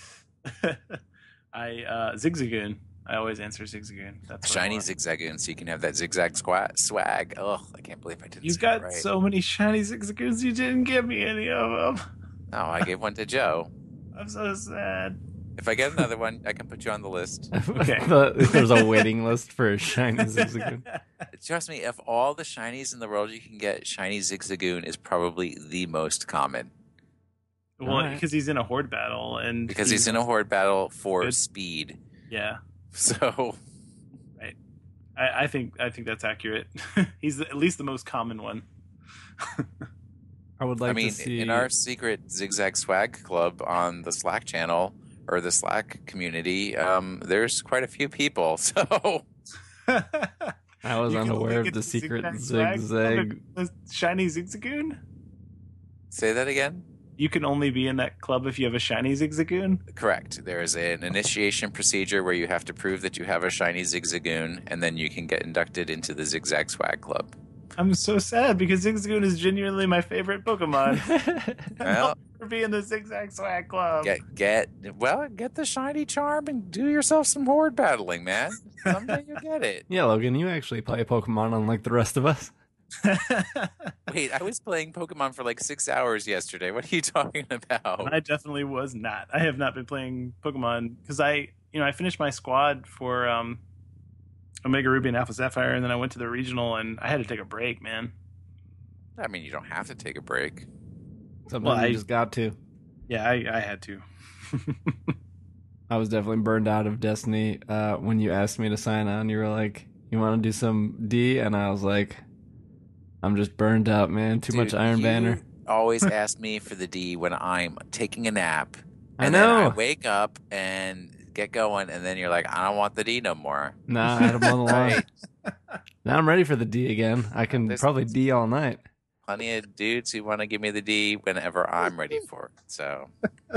Zigzagoon. I always answer Zigzagoon. That's shiny Zigzagoon, so you can have that zigzag swag. Oh, I can't believe I didn't. You got right. So many shiny Zigzagoons. You didn't give me any of them. No, I gave one to Joe. I'm so sad. If I get another one, I can put you on the list. Okay. There's a waiting list for a shiny Zigzagoon. Trust me, of all the shinies in the world you can get, shiny Zigzagoon is probably the most common. Well, because he's in a horde battle, and because he's in a horde battle for speed. Yeah. So, right. I think that's accurate. He's at least the most common one. I would like to see in our secret Zigzag Swag Club on the Slack channel or the Slack community. There's quite a few people. So I was unaware of the secret Zigzag shiny Zigzagoon. Say that again. You can only be in that club if you have a shiny Zigzagoon? Correct. There is an initiation procedure where you have to prove that you have a shiny Zigzagoon, and then you can get inducted into the Zigzag Swag Club. I'm so sad because Zigzagoon is genuinely my favorite Pokemon. I'll never be in the Zigzag Swag Club. Get the shiny charm and do yourself some horde battling, man. Someday you'll get it. Yeah, Logan, you actually play Pokemon unlike the rest of us. Wait, I was playing Pokemon for like 6 hours yesterday. What are you talking about? I definitely was not. I have not been playing Pokemon because I finished my squad for Omega Ruby and Alpha Sapphire, and then I went to the regional, and I had to take a break, man. I mean, you don't have to take a break. Sometimes you just got to. Yeah, I had to. I was definitely burned out of Destiny when you asked me to sign on. You were like, you want to do some D? And I was like, I'm just burned out, man. Too much Iron Banner. Always ask me for the D when I'm taking a nap. And then I wake up and get going, and then you're like, I don't want the D no more. Nah, I had them on the line. Now I'm ready for the D again. I can probably D all night. Plenty of dudes who want to give me the D whenever I'm ready for it. So,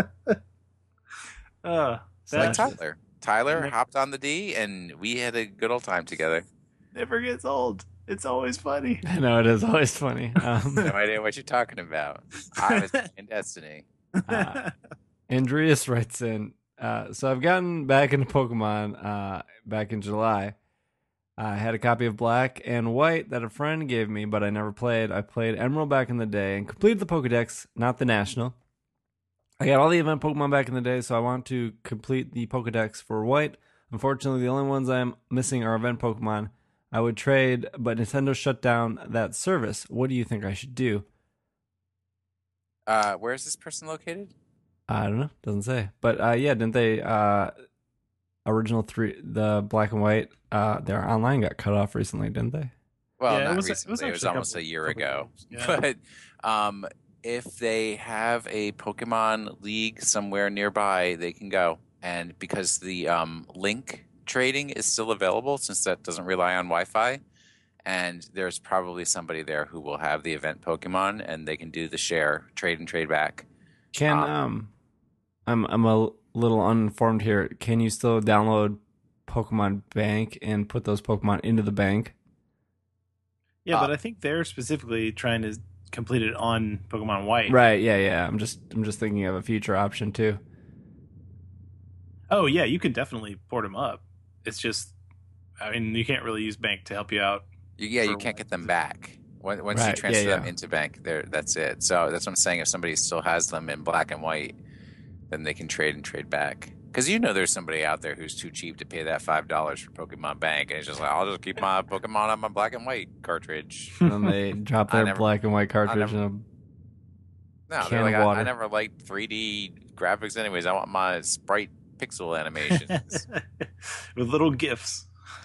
like Tyler. Tyler hopped on the D, and we had a good old time together. Never gets old. It's always funny. I know, it is always funny. No idea what you're talking about. I was in Destiny. Andreas writes in, so I've gotten back into Pokemon back in July. I had a copy of Black and White that a friend gave me, but I never played. I played Emerald back in the day and completed the Pokedex, not the National. I got all the event Pokemon back in the day, so I want to complete the Pokedex for White. Unfortunately, the only ones I'm missing are event Pokemon. I would trade, but Nintendo shut down that service. What do you think I should do? Where is this person located? I don't know. Doesn't say. But yeah, didn't they? Original 3, the Black and White, their online got cut off recently, didn't they? Well, not recently. It was almost a year ago. Yeah. But if they have a Pokemon League somewhere nearby, they can go. And because the link trading is still available, since that doesn't rely on Wi-Fi, and there's probably somebody there who will have the event Pokemon, and they can do the trade and trade back. Can I'm a little uninformed here. Can you still download Pokemon Bank and put those Pokemon into the bank? Yeah, but I think they're specifically trying to complete it on Pokemon White. Right? Yeah. I'm just thinking of a future option too. Oh yeah, you can definitely port them up. It's just, I mean, you can't really use Bank to help you out. Yeah, you can't get them back. Once you transfer them into Bank, that's it. So that's what I'm saying. If somebody still has them in Black and White, then they can trade and trade back. Because you know there's somebody out there who's too cheap to pay that $5 for Pokemon Bank, and it's just like, I'll just keep my Pokemon on my black and white cartridge. And then they drop their black and white cartridge in a No, can they're like, of water. I never liked 3D graphics anyways. I want my sprite pixel animations. With little gifs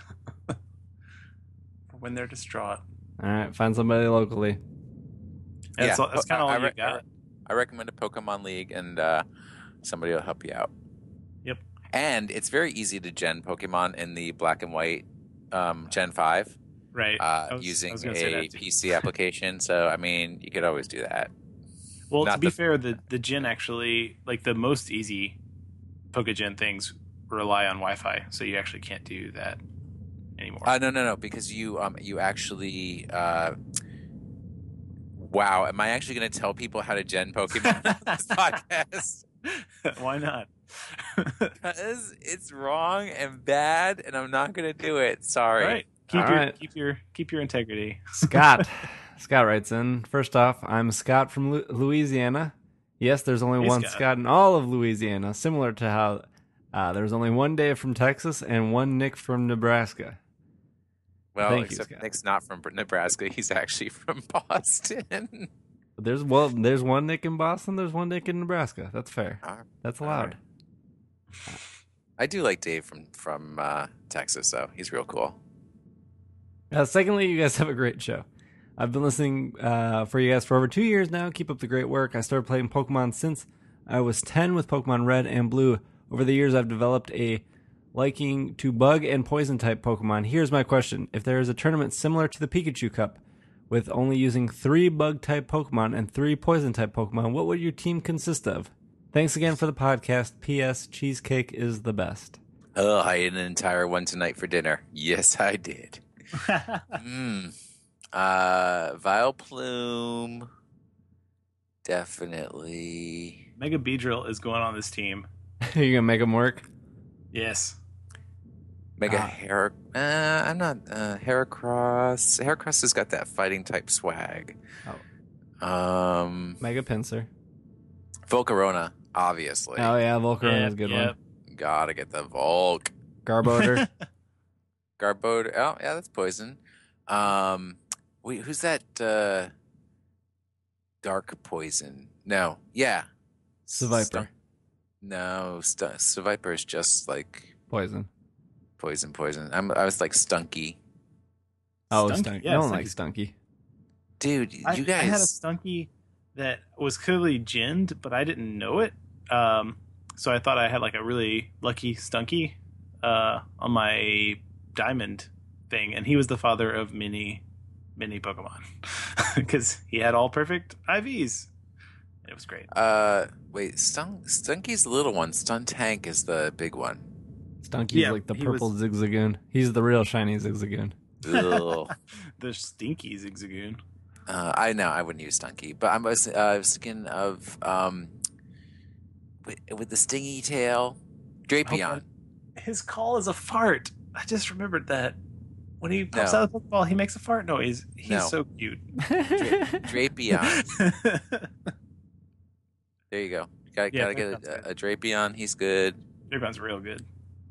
for when they're distraught. All right, find somebody locally. That's kind of all you got. I recommend a Pokemon League, and somebody will help you out. Yep. And it's very easy to gen Pokemon in the black and white Gen 5. Right. Using a PC application. So, I mean, you could always do that. Well, to be fair, the gen actually, like the most easy PokeGen things rely on Wi-Fi, so you actually can't do that anymore. No, because you actually... wow, am I actually going to tell people how to gen Pokemon on this podcast? Why not? Because it's wrong and bad, and I'm not going to do it. Sorry. All right. Keep your integrity. Scott writes in. First off, I'm Scott from Louisiana. Yes, there's only one Scott in all of Louisiana, similar to how there's only one Dave from Texas and one Nick from Nebraska. Well, except Nick's not from Nebraska. He's actually from Boston. There's one Nick in Boston. There's one Nick in Nebraska. That's fair. That's allowed. Right. I do like Dave from Texas, though. He's real cool. Secondly, you guys have a great show. I've been listening for you guys for over 2 years now. Keep up the great work. I started playing Pokemon since I was 10 with Pokemon Red and Blue. Over the years, I've developed a liking to bug and poison type Pokemon. Here's my question. If there is a tournament similar to the Pikachu Cup with only using 3 bug type Pokemon and 3 poison type Pokemon, what would your team consist of? Thanks again for the podcast. P.S. Cheesecake is the best. Oh, I ate an entire one tonight for dinner. Yes, I did. Vileplume, definitely. Mega Beedrill is going on this team. You gonna make him work? Yes. Mega I'm not Heracross. Heracross has got that fighting type swag. Mega Pinsir. Volcarona, obviously. Oh yeah, Volcarona is a good one. Gotta get the Volk. Garbodor. Garbodor. Oh yeah, that's poison. Wait, who's that? Dark poison. No, yeah. Seviper. No, Seviper is just like poison. I was like Stunky. Oh, Stunky. Yeah, no one likes Stunky. Dude, you guys. I had a Stunky that was clearly ginned, but I didn't know it. So I thought I had like a really lucky Stunky on my Diamond thing, and he was the father of many Pokemon because he had all perfect IVs. It was great. Wait, Stunky's the little one. Stuntank is the big one. Stunky's like the purple Zigzagoon. He's the real shiny Zigzagoon. The stinky Zigzagoon. I know I wouldn't use Stunky, but I was thinking of with the stingy tail, Drapion. His call is a fart. I just remembered that. When he pops out of the Pokeball, he makes a fart noise. He's so cute. Drapion. There you go. Gotta get a Drapion. He's good. Drapion's real good.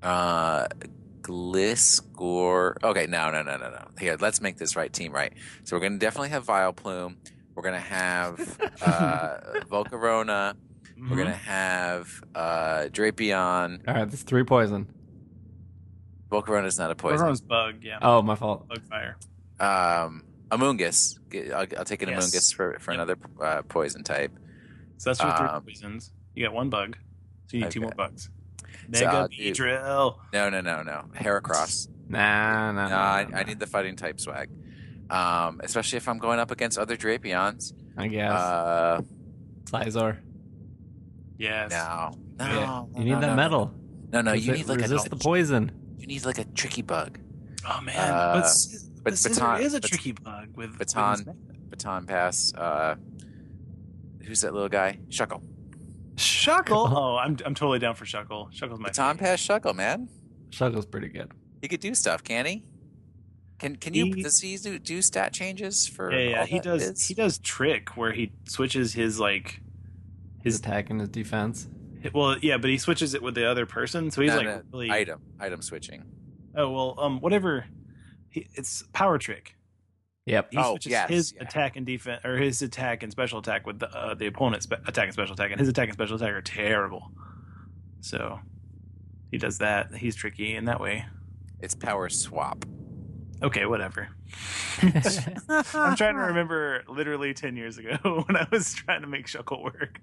Gliscor. Okay, no. Here, let's make this team right. So we're gonna definitely have Vileplume. We're gonna have Volcarona. Mm-hmm. We're gonna have Drapion. All right, that's 3 poison. Volcarona's not a poison. Volcarona's bug, yeah. Oh, my fault. Bug fire. Amoonguss. I'll take an Amoonguss for another poison type. So that's your 3 poisons. You got 1 bug. So you need 2 more bugs. Mega Beedrill. No. Heracross. Nah. I need the fighting type swag. Especially if I'm going up against other Drapions. I guess. Sizor. Yes. No. Yeah. You need that metal. No. You need like resist the poison. You need like a tricky bug. Oh man, but Baton is a tricky bug with Baton Pass. Who's that little guy? Shuckle. Oh, I'm totally down for Shuckle. Shuckle's my Baton Pass Shuckle, man. Shuckle's pretty good. He could do stuff, can he? Does he do stat changes for? Yeah. He does. He does trick where he switches his his attack and his defense. Well, yeah, but he switches it with the other person, so he's really item switching. Oh well, whatever. It's power trick. Yep. He switches his attack and defense, or his attack and special attack with the opponent's attack and special attack, and his attack and special attack are terrible. So he does that. He's tricky in that way. It's power swap. Okay, whatever. I'm trying to remember literally 10 years ago when I was trying to make Shuckle work.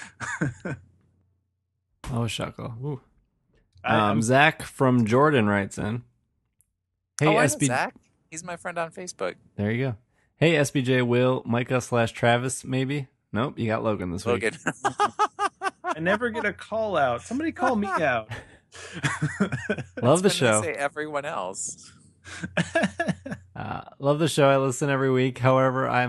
Oh, Shuckle. Zach from Jordan writes in. Hey, Zach. He's my friend on Facebook. There you go. Hey, SBJ, Will, Micah/Travis, maybe? Nope, you got Logan this week. I never get a call out. Somebody call me out. Love the show. Say everyone else. Love the show. I listen every week. However, I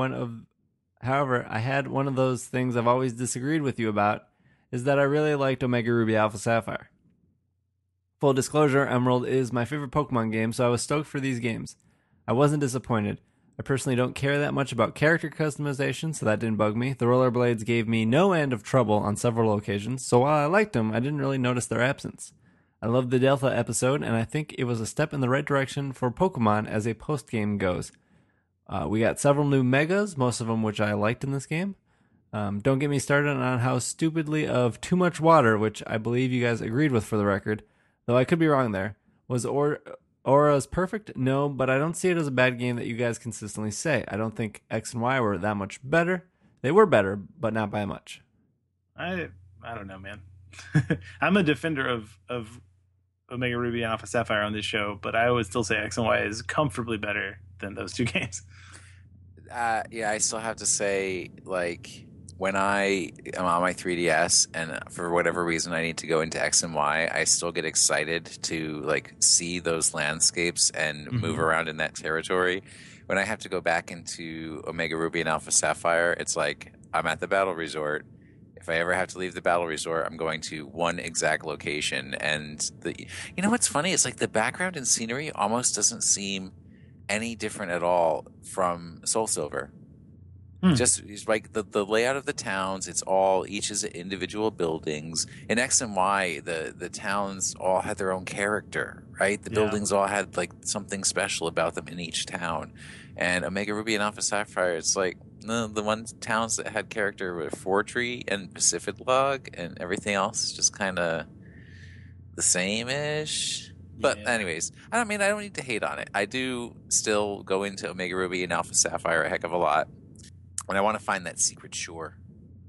had one of those things I've always disagreed with you about, is that I really liked Omega Ruby Alpha Sapphire. Full disclosure, Emerald is my favorite Pokemon game, so I was stoked for these games. I wasn't disappointed. I personally don't care that much about character customization, so that didn't bug me. The rollerblades gave me no end of trouble on several occasions, so while I liked them, I didn't really notice their absence. I loved the Delta episode, and I think it was a step in the right direction for Pokemon as a post-game goes. We got several new Megas, most of them which I liked in this game. Don't get me started on how stupidly of too much water, which I believe you guys agreed with for the record, though I could be wrong there. Was Aura's perfect? No, but I don't see it as a bad game that you guys consistently say. I don't think X and Y were that much better. They were better, but not by much. I don't know, man. I'm a defender of Omega Ruby and Alpha Sapphire on this show, but I would still say X and Y is comfortably better than those two games. Yeah, I still have to say, like, when I am on my 3DS and for whatever reason I need to go into X and Y, I still get excited to like see those landscapes and move around in that territory. When I have to go back into Omega Ruby and Alpha Sapphire, it's like I'm at the battle resort. If I ever have to leave the battle resort, I'm going to one exact location. And you know what's funny? It's like the background and scenery almost doesn't seem any different at all from Soul Silver. Just like the layout of the towns, each is individual buildings. In X and Y, the towns all had their own character, right? The buildings all had like something special about them in each town. And Omega Ruby and Alpha Sapphire, it's like the one towns that had character were Fortree and Pacific Log, and everything else is just kind of the same-ish. But anyways, I don't need to hate on it. I do still go into Omega Ruby and Alpha Sapphire a heck of a lot. And I want to find that secret shore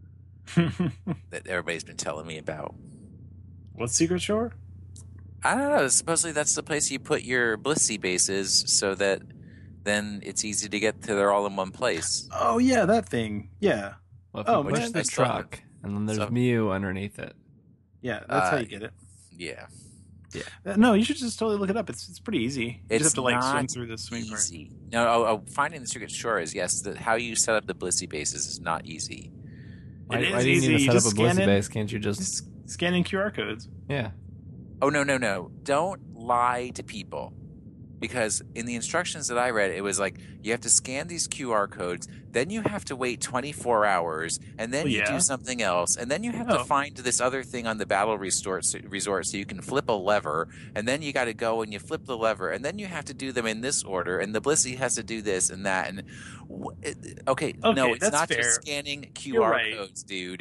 that everybody's been telling me about. What secret shore? I don't know. Supposedly that's the place you put your Blissey bases so that then it's easy to get to there all in one place. Oh, yeah, that thing. Yeah. Well, which is the truck, and then there's Mew underneath it. Yeah, that's how you get it. Yeah. Yeah. No, you should just totally look it up. It's pretty easy. You just have to like swing through the swing part. No, finding the secret shore is how you set up the Blissey bases is not easy. Why do you need to set up a Blissey base? Can't you just scan in QR codes? Yeah. Oh no! Don't lie to people. Because in the instructions that I read, it was like you have to scan these QR codes, then you have to wait 24 hours, and then you do something else, and then you have to find this other thing on the battle resort so you can flip a lever, and then you got to go and you flip the lever, and then you have to do them in this order, and the Blissey has to do this and that. And no, it's not fair. Just scanning QR codes, dude.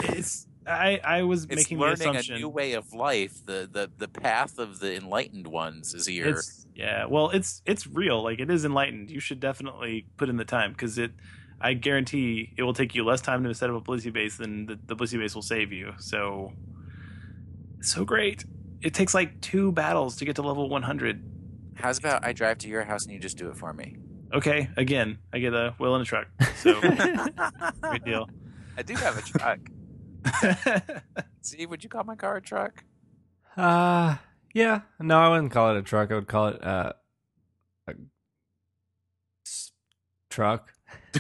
I was making the assumption. It's learning a new way of life. The path of the enlightened ones is here. It's real. Like, it is enlightened. You should definitely put in the time because I guarantee it will take you less time to set up a Blissey base than the Blissey base will save you. So great. It takes like 2 battles to get to level 100. How's about I drive to your house and you just do it for me? Okay. Again, I get a wheel and a truck. So great deal. I do have a truck. See, would you call my car a truck? Yeah. No, I wouldn't call it a truck. I would call it a truck.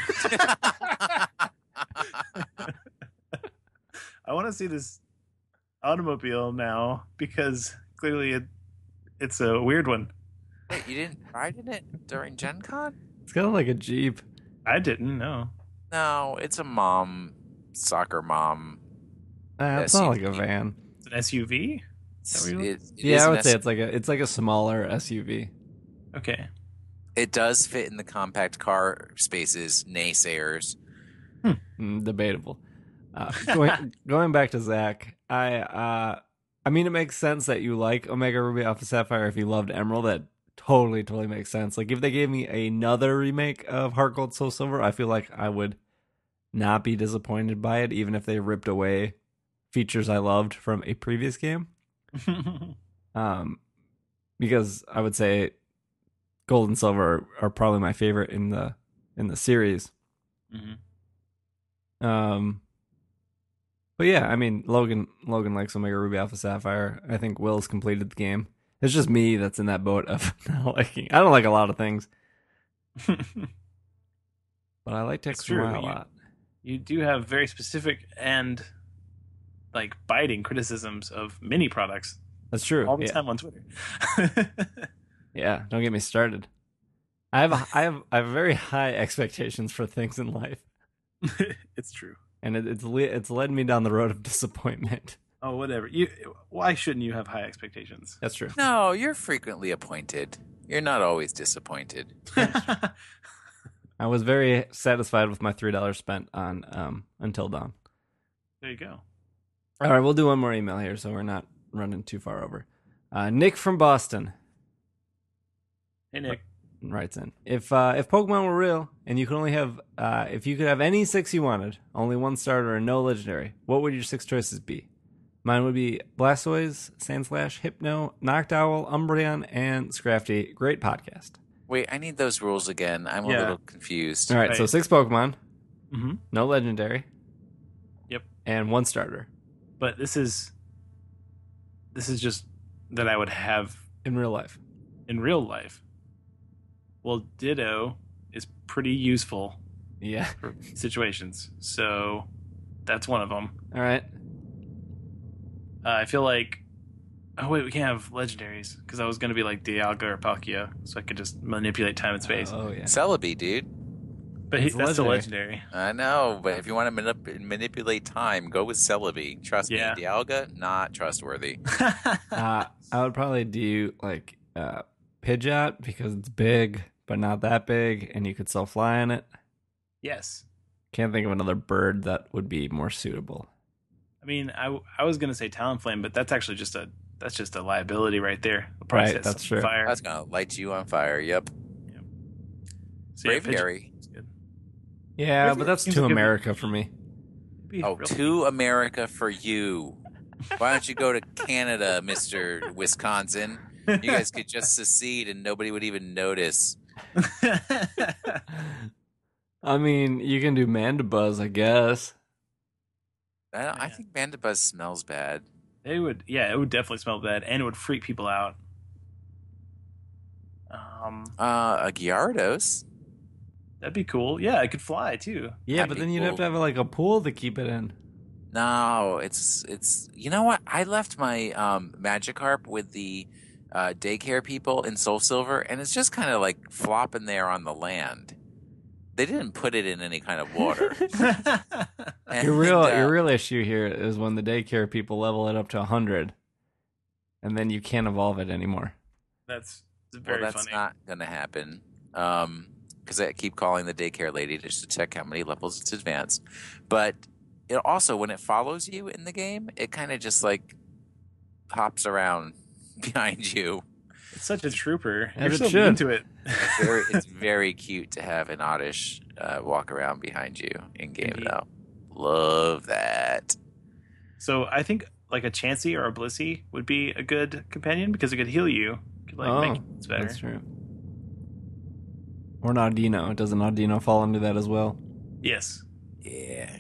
I want to see this automobile now because clearly it's a weird one. Wait, you didn't ride in it during Gen Con? It's kind of like a Jeep. I didn't know. No, it's a soccer mom It's not like a van. It's an SUV. Is that what you- Yeah, I would say it's like a smaller SUV. Okay. It does fit in the compact car spaces, naysayers. Debatable. Going back to Zach, I mean, it makes sense that you like Omega Ruby Alpha Sapphire if you loved Emerald. That totally makes sense. Like, if they gave me another remake of Heart Gold Soul Silver, I feel like I would not be disappointed by it, even if they ripped away features I loved from a previous game. Because I would say Gold and Silver are probably my favorite in the series. Mm-hmm. But yeah, I mean, Logan likes Omega Ruby Alpha Sapphire. I think Will's completed the game. It's just me that's in that boat of not liking. I don't like a lot of things, but I like Text true. a lot. You do have very specific and like biting criticisms of mini products That's true. all the time on Twitter. Yeah, don't get me started. I have very high expectations for things in life, It's true. and it's led me down the road of disappointment. Oh, whatever. Why shouldn't you have high expectations? That's true. No, you're frequently appointed. You're not always disappointed. I was very satisfied with my $3 spent on Until Dawn. There you go. All right, we'll do one more email here, so we're not running too far over. Nick from Boston Hey, Nick. writes in: If Pokemon were real and you could only have if you could have any 6 you wanted, only one starter and no legendary, what would your 6 choices be? Mine would be Blastoise, Sandslash, Hypno, Noctowl, Umbreon, and Scrafty. Great podcast. Wait, I need those rules again. I'm a Yeah. little confused. All right, so Right. 6 Pokemon, Mm-hmm. no legendary, Yep. and one starter But this is just that I would have in real life. in real life. Well, Ditto is pretty useful Yeah. for situations, so that's one of them. All right. I feel like, oh wait, we can't have legendaries because I was gonna be like Dialga or Palkia, so I could just manipulate time and space. Oh yeah. Celebi, dude. But it's that's still legendary. legendary. I know, but if you want to manipulate time, go with Celebi. Trust Yeah. me, Dialga, not trustworthy. I would probably do like Pidgeot because it's big but not that big, and you could still fly in it. Yes. Can't think of another bird that would be more suitable. I mean, I was gonna say Talonflame, but that's actually just a liability right there. It'll probably Right, set that's something true. Fire. That's gonna light you on fire. Yep. So, yeah, Braviary. Pidgeot's good. Yeah, Really? but that's Seems to like a- America for me. Be Oh, real- to America for you. Why don't you go to Canada, Mr. Wisconsin? You guys could just secede and nobody would even notice. I mean, you can do Mandibuzz, I guess. I think Mandibuzz smells bad. It would definitely smell bad, and it would freak people out. A Gyarados. That'd be cool. Yeah, it could fly too. Yeah, That'd but be then you'd have cool. to have like a pool to keep it in. No, it's you know what? I left my Magikarp with the daycare people in Soul Silver, and it's just kind of like flopping there on the land. They didn't put it in any kind of water. And, Your real issue here is when the daycare people level it up to 100, and then you can't evolve it anymore. That's very that's funny. not going to happen. Because I keep calling the daycare lady just to check how many levels it's advanced. But it also, when it follows you in the game, it kind of just like hops around behind you. It's such a trooper. As You're it so should. into it. It's very cute to have an Oddish walk around behind you in game, Indeed. though. Love that. So I think like a Chansey or a Blissey would be a good companion because it could heal you. Could make it better. That's true. Or an Audino. Does an Audino fall into that as well? Yes. Yeah.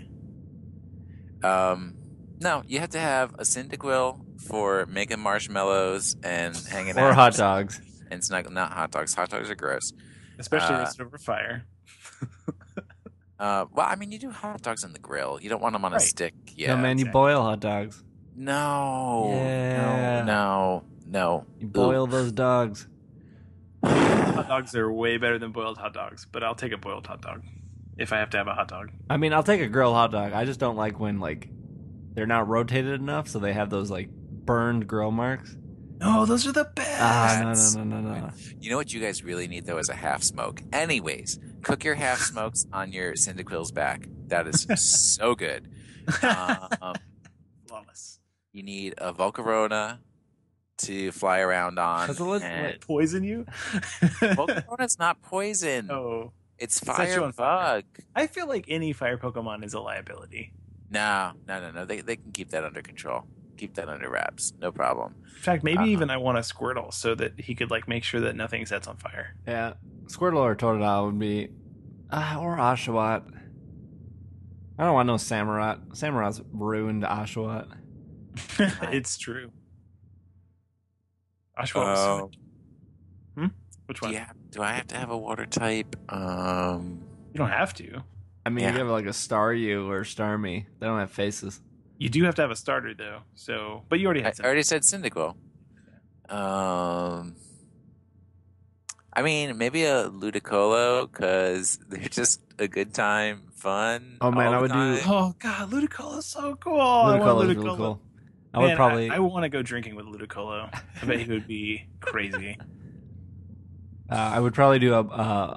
No, you have to have a Cyndaquil for making marshmallows and hanging out. Or hot dogs. And it's not hot dogs. Hot dogs are gross. Especially roasted over fire. Well, I mean, you do hot dogs on the grill. You don't want them on a Right. stick. Yeah. No, man, you exactly. boil hot dogs. No. Yeah. No. You boil those dogs. Hot dogs are way better than boiled hot dogs, but I'll take a boiled hot dog if I have to have a hot dog. I mean, I'll take a grilled hot dog. I just don't like when, like, they're not rotated enough, so they have those like burned grill marks. No, those are the best. No. You know what you guys really need though is a half smoke. Anyways, cook your half smokes on your Cyndaquil's back. That is so good. Flawless. You need a Volcarona to fly around on. Poison you? Volcarona's not poison. Oh. It's Set fire you on bug. I feel like any fire Pokemon is a liability. No. They can keep that under control. Keep that under wraps. No problem. In fact, maybe even I want a Squirtle so that he could like make sure that nothing sets on fire. Yeah, Squirtle or Totodile would be, or Oshawott. I don't want no Samurott. Samurot's ruined Oshawott. It's true. Oshawott was so much... Which one? Do I have to have a water type? You don't have to. I mean, you have like a Staryu or Starmie. They don't have faces. You do have to have a starter though. So, but you already had. I already said Cyndaquil. I mean, maybe a Ludicolo because they're just a good time, fun. Oh man, I would do. Oh god, Ludicolo's so cool. Ludicolo is really cool. I would probably. I want to go drinking with Ludicolo. I bet he would be crazy. I would probably do a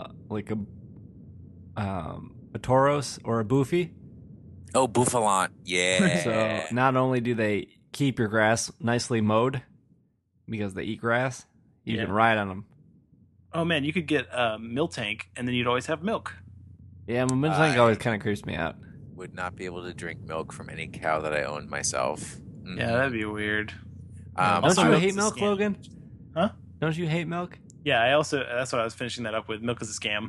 Tauros or a Boofy. Oh, Bouffalant, yeah. So not only do they keep your grass nicely mowed because they eat grass, you can ride on them. Oh man, you could get a Miltank and then you'd always have milk. Yeah, my Miltank always kind of creeps me out. Would not be able to drink milk from any cow that I owned myself. Mm-hmm. Yeah, that'd be weird. Don't you hate milk, Logan? Huh? Don't you hate milk? Yeah, that's what I was finishing that up with. Milk is a scam.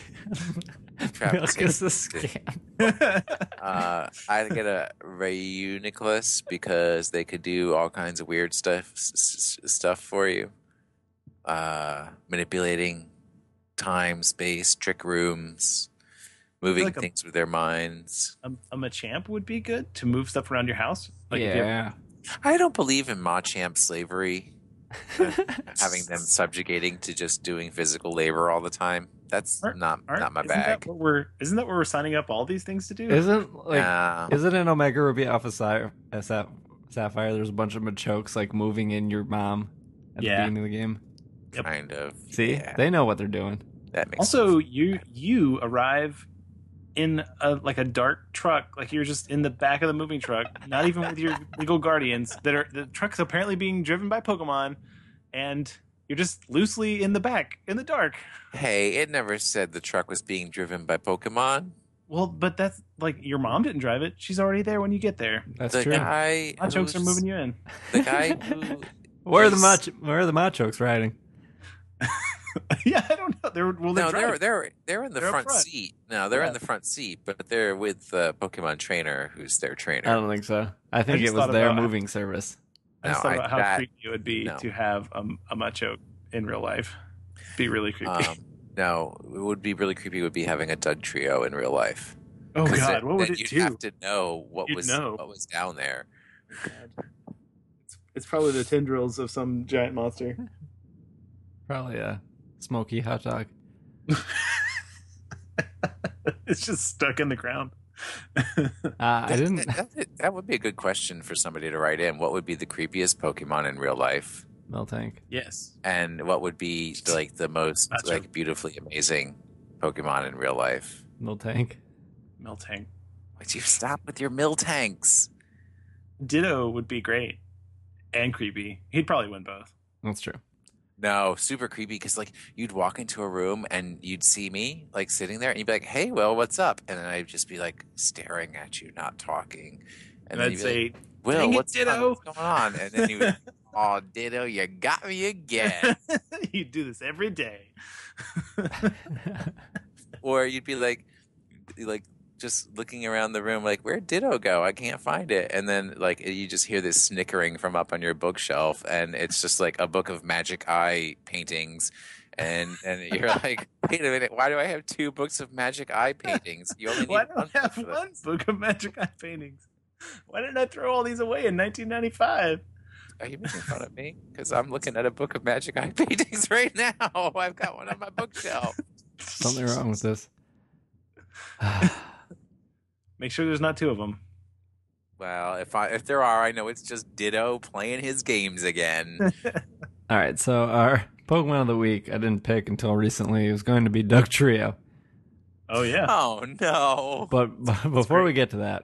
Milk is a scam. I get a Reuniclus because they could do all kinds of weird stuff for you. Manipulating time, space, trick rooms, moving like things with their minds. A Machamp would be good to move stuff around your house. Like I don't believe in Machamp slavery. Having them subjugating to just doing physical labor all the time. That's not my bag. Isn't that what we're signing up all these things to do? Isn't in Omega Ruby Alpha Sapphire there's a bunch of Machokes like moving in your mom at the beginning of the game? Yep. Kind of. See? Yeah. They know what they're doing. That makes also sense. you arrive in a dark truck, like you're just in the back of the moving truck, not even with your legal guardians. The truck's apparently being driven by Pokemon, and you're just loosely in the back in the dark. Hey, it never said the truck was being driven by Pokemon. Well, but that's like your mom didn't drive it. She's already there when you get there. That's the true. Machokes are moving you in. The guy who where are the Machokes riding? Yeah, I don't know. They're in the front seat. No, they're in the front seat, but they're with the Pokemon trainer, who's their trainer. I don't think so. I think it was their moving service. I just thought about how creepy it would be to have a Machoke in real life. It'd be really creepy. No, it would be really creepy. Would be having a Dugtrio in real life. Oh God, what would it do? You'd have to know what was down there. It's probably the tendrils of some giant monster. Probably a smoky hot dog. It's just stuck in the ground. I didn't. That would be a good question for somebody to write in. What would be the creepiest Pokemon in real life? Miltank. Yes. And what would be like the most beautifully amazing Pokemon in real life? Miltank. Would you stop with your Miltanks? Ditto would be great and creepy. He'd probably win both. That's true. No, super creepy because like you'd walk into a room and you'd see me like sitting there and you'd be like, "Hey, Will, what's up?" And then I'd just be like staring at you, not talking. And then I'd say, like, "Will, what's Ditto? going on?" And then you would, "Oh, Ditto, you got me again." You do this every day. Or you'd be like just looking around the room like, where'd Ditto go? I can't find it. And then like you just hear this snickering from up on your bookshelf and it's just like a book of Magic Eye paintings. And you're like, wait a minute, why do I have 2 books of Magic Eye paintings? You only need why don't I have one book of Magic Eye paintings? Why didn't I throw all these away in 1995? Are you making fun of me? Because I'm looking at a book of Magic Eye paintings right now. I've got one on my bookshelf. Something wrong with this. Make sure there's not 2 of them. Well, if there are, I know it's just Ditto playing his games again. All right, so our Pokemon of the week I didn't pick until recently. It was going to be Dugtrio. Oh yeah. Oh no! But before we get to that,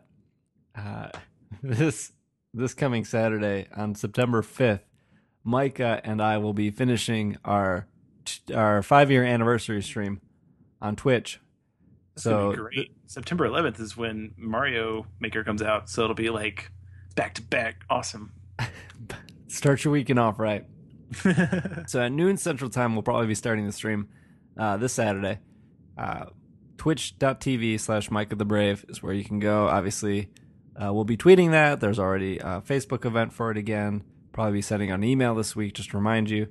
this coming Saturday on September 5th, Micah and I will be finishing our 5-year anniversary stream on Twitch. That's gonna be great. September 11th is when Mario Maker comes out, so it'll be like back to back. Awesome. Start your weekend off right. So at noon Central Time, we'll probably be starting the stream this Saturday. Twitch.tv/Micah the Brave is where you can go. Obviously, we'll be tweeting that. There's already a Facebook event for it again. Probably be sending out an email this week just to remind you.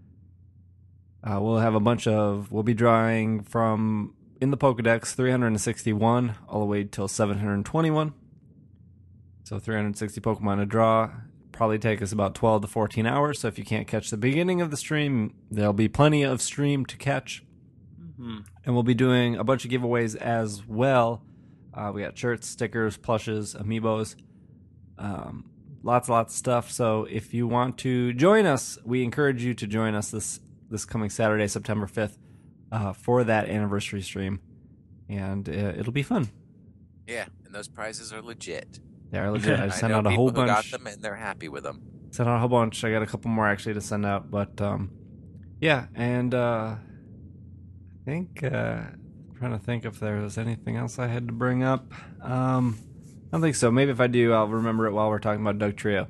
We'll be drawing from in the Pokedex 361 all the way till 721. So 360 Pokemon to draw. Probably take us about 12 to 14 hours. So if you can't catch the beginning of the stream, there'll be plenty of stream to catch. Mm-hmm. And we'll be doing a bunch of giveaways as well. We got shirts, stickers, plushes, amiibos, lots of stuff. So if you want to join us, we encourage you to join us this coming Saturday, September 5th, for that anniversary stream. And it'll be fun. Yeah, and those prizes are legit. They are legit. I sent know out a people whole who bunch. got them and they're happy with them. Sent out a whole bunch. I got a couple more actually to send out, but yeah. And I think trying to think if there was anything else I had to bring up. I don't think so. Maybe if I do, I'll remember it while we're talking about Dugtrio.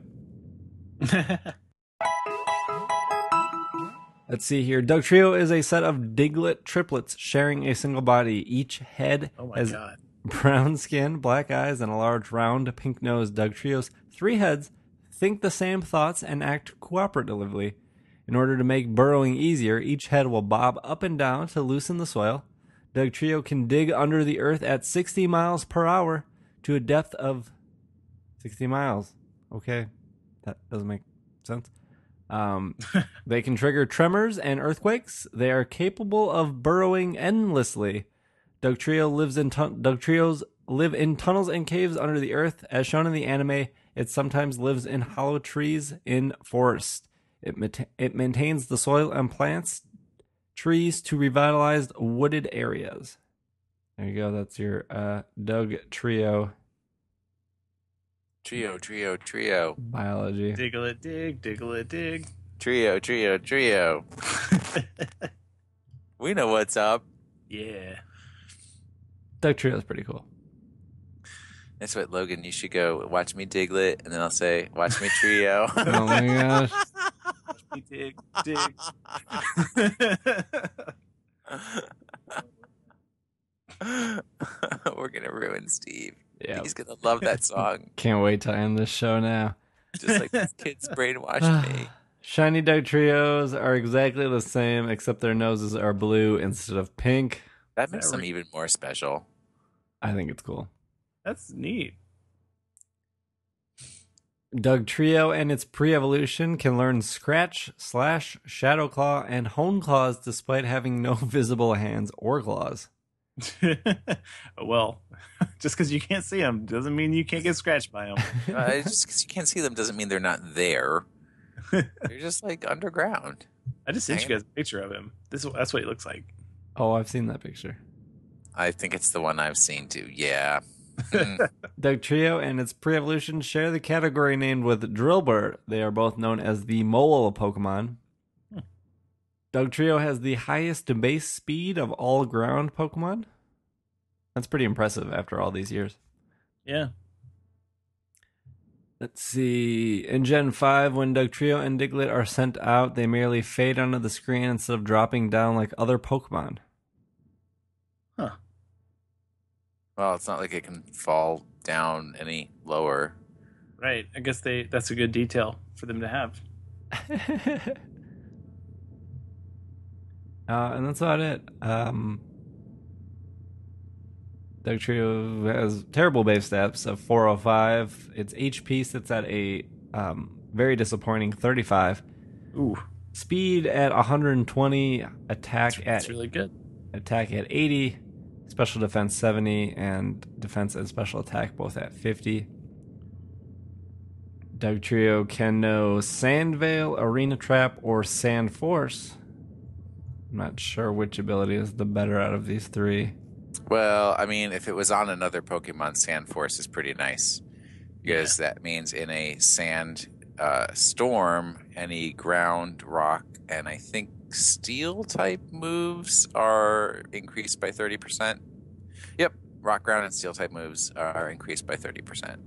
Let's see here. Dugtrio is a set of Diglett triplets sharing a single body. Each head has brown skin, black eyes, and a large round pink nose. Dugtrio's 3 heads think the same thoughts and act cooperatively. In order to make burrowing easier, each head will bob up and down to loosen the soil. Dugtrio can dig under the earth at 60 miles per hour to a depth of 60 miles. Okay, that doesn't make sense. They can trigger tremors and earthquakes. They are capable of burrowing endlessly. Dugtrios live in tunnels and caves under the earth. As shown in the anime, it sometimes lives in hollow trees in forests. It maintains the soil and plants trees to revitalize wooded areas. There you go. That's your Dugtrio. Trio. Biology. Diglett dig, Diglett dig. Trio. We know what's up. Yeah. Dugtrio is pretty cool. That's what, Logan, you should go watch me Diglett, and then I'll say, watch me Trio. Oh my gosh. Watch me dig. We're going to ruin Steve. Yeah. He's going to love that song. Can't wait to end this show now. Just like these kids brainwashed me. Shiny Dugtrios are exactly the same, except their noses are blue instead of pink. That makes them even more special. I think it's cool. That's neat. Dugtrio and its pre-evolution can learn Scratch, Slash, Shadow Claw, and Hone Claws despite having no visible hands or claws. Well, just because you can't see them doesn't mean you can't get scratched by them. Just because you can't see them doesn't mean they're not there. They're just like underground. I just sent you guys a picture of him. That's what he looks like. Oh, I've seen that picture. I think it's the one I've seen too. Yeah. Dugtrio and its pre-evolution share the category named with Drillbur. They are both known as the mole Pokemon. Dugtrio has the highest base speed of all ground Pokemon. That's pretty impressive after all these years. Yeah. Let's see. In Gen 5, when Dugtrio and Diglett are sent out, they merely fade onto the screen instead of dropping down like other Pokemon. Huh. Well, it's not like it can fall down any lower. Right. I guess that's a good detail for them to have. And that's about it. Dugtrio has terrible base stats of 405. Its HP sits at a very disappointing 35. Ooh. Speed at 120. That's really good. Attack at 80. Special defense 70. And defense and special attack both at 50. Doug Trio can know Sandveil, Arena Trap, or Sand Force. I'm not sure which ability is the better out of these three. Well, I mean, if it was on another Pokemon, Sand Force is pretty nice. Because that means in a sand storm, any ground, rock, and I think steel type moves are increased by 30%. Yep, rock, ground, and steel type moves are increased by 30%.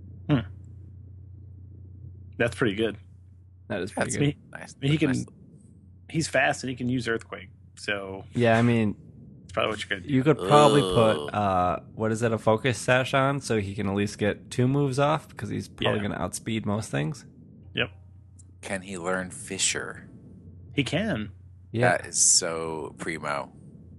That's pretty good. That is pretty good. Nice. He's fast and he can use Earthquake. So yeah, I mean, it's probably what you could. You could probably put what is it, a focus sash on, so he can at least get 2 moves off because he's probably going to outspeed most things. Yep. Can he learn Fissure? He can. Yeah, that is so primo.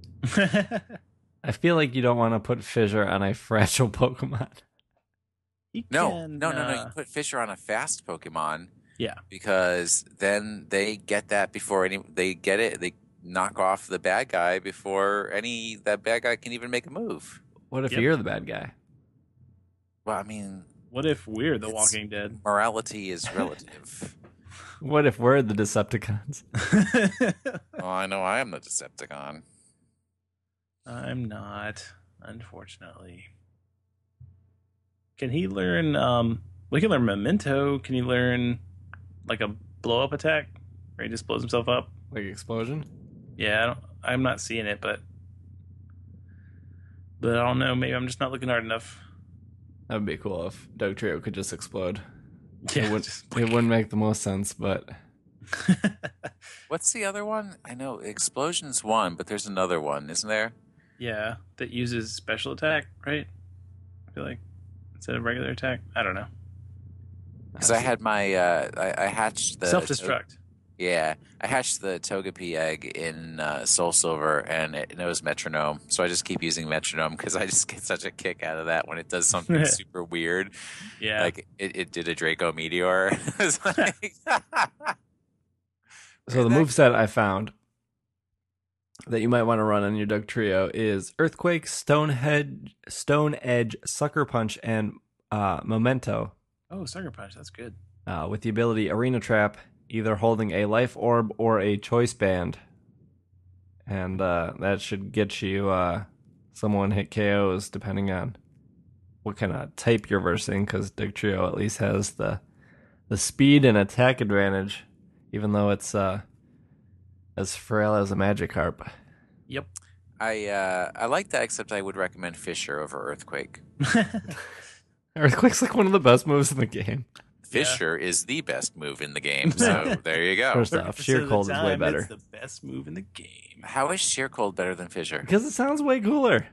I feel like you don't want to put Fissure on a fragile Pokemon. No. You put Fissure on a fast Pokemon. Yeah. Because then they get that before they get it. They knock off the bad guy before that bad guy can even make a move. What if you're the bad guy? Well, I mean, what if we're the Walking Dead? Morality is relative. What if we're the Decepticons? Well, I know I am the Decepticon. I'm not, unfortunately. Can he learn? We can learn Memento. Can he learn like a blow up attack where he just blows himself up? Like explosion? Yeah, I'm not seeing it, but I don't know. Maybe I'm just not looking hard enough. That would be cool if Doug Trio could just explode. Yeah, it wouldn't make the most sense, but what's the other one? I know Explosion's one, but there's another one, isn't there? Yeah, that uses special attack, right? I feel like instead of regular attack. I don't know. Because I had my I hatched the self-destruct. Yeah, I hatched the Togepi egg in Soul Silver, and it knows Metronome. So I just keep using Metronome because I just get such a kick out of that when it does something super weird. Yeah, like it did a Draco Meteor. It's like so the moveset I found that you might want to run on your Doug Trio is Earthquake, Stone Edge, Sucker Punch, and Memento. Oh, Sucker Punch, that's good. With the ability Arena Trap, either holding a life orb or a choice band. And that should get you some one-hit KOs depending on what kind of type you're versing, because Doug Trio at least has the speed and attack advantage, even though it's as frail as a Magikarp. Yep. I like that, except I would recommend Fissure over Earthquake. Earthquake's like one of the best moves in the game. Fissure is the best move in the game, so there you go. First off, Sheer Cold is way better. It's the best move in the game. How is Sheer Cold better than Fissure? Because it sounds way cooler.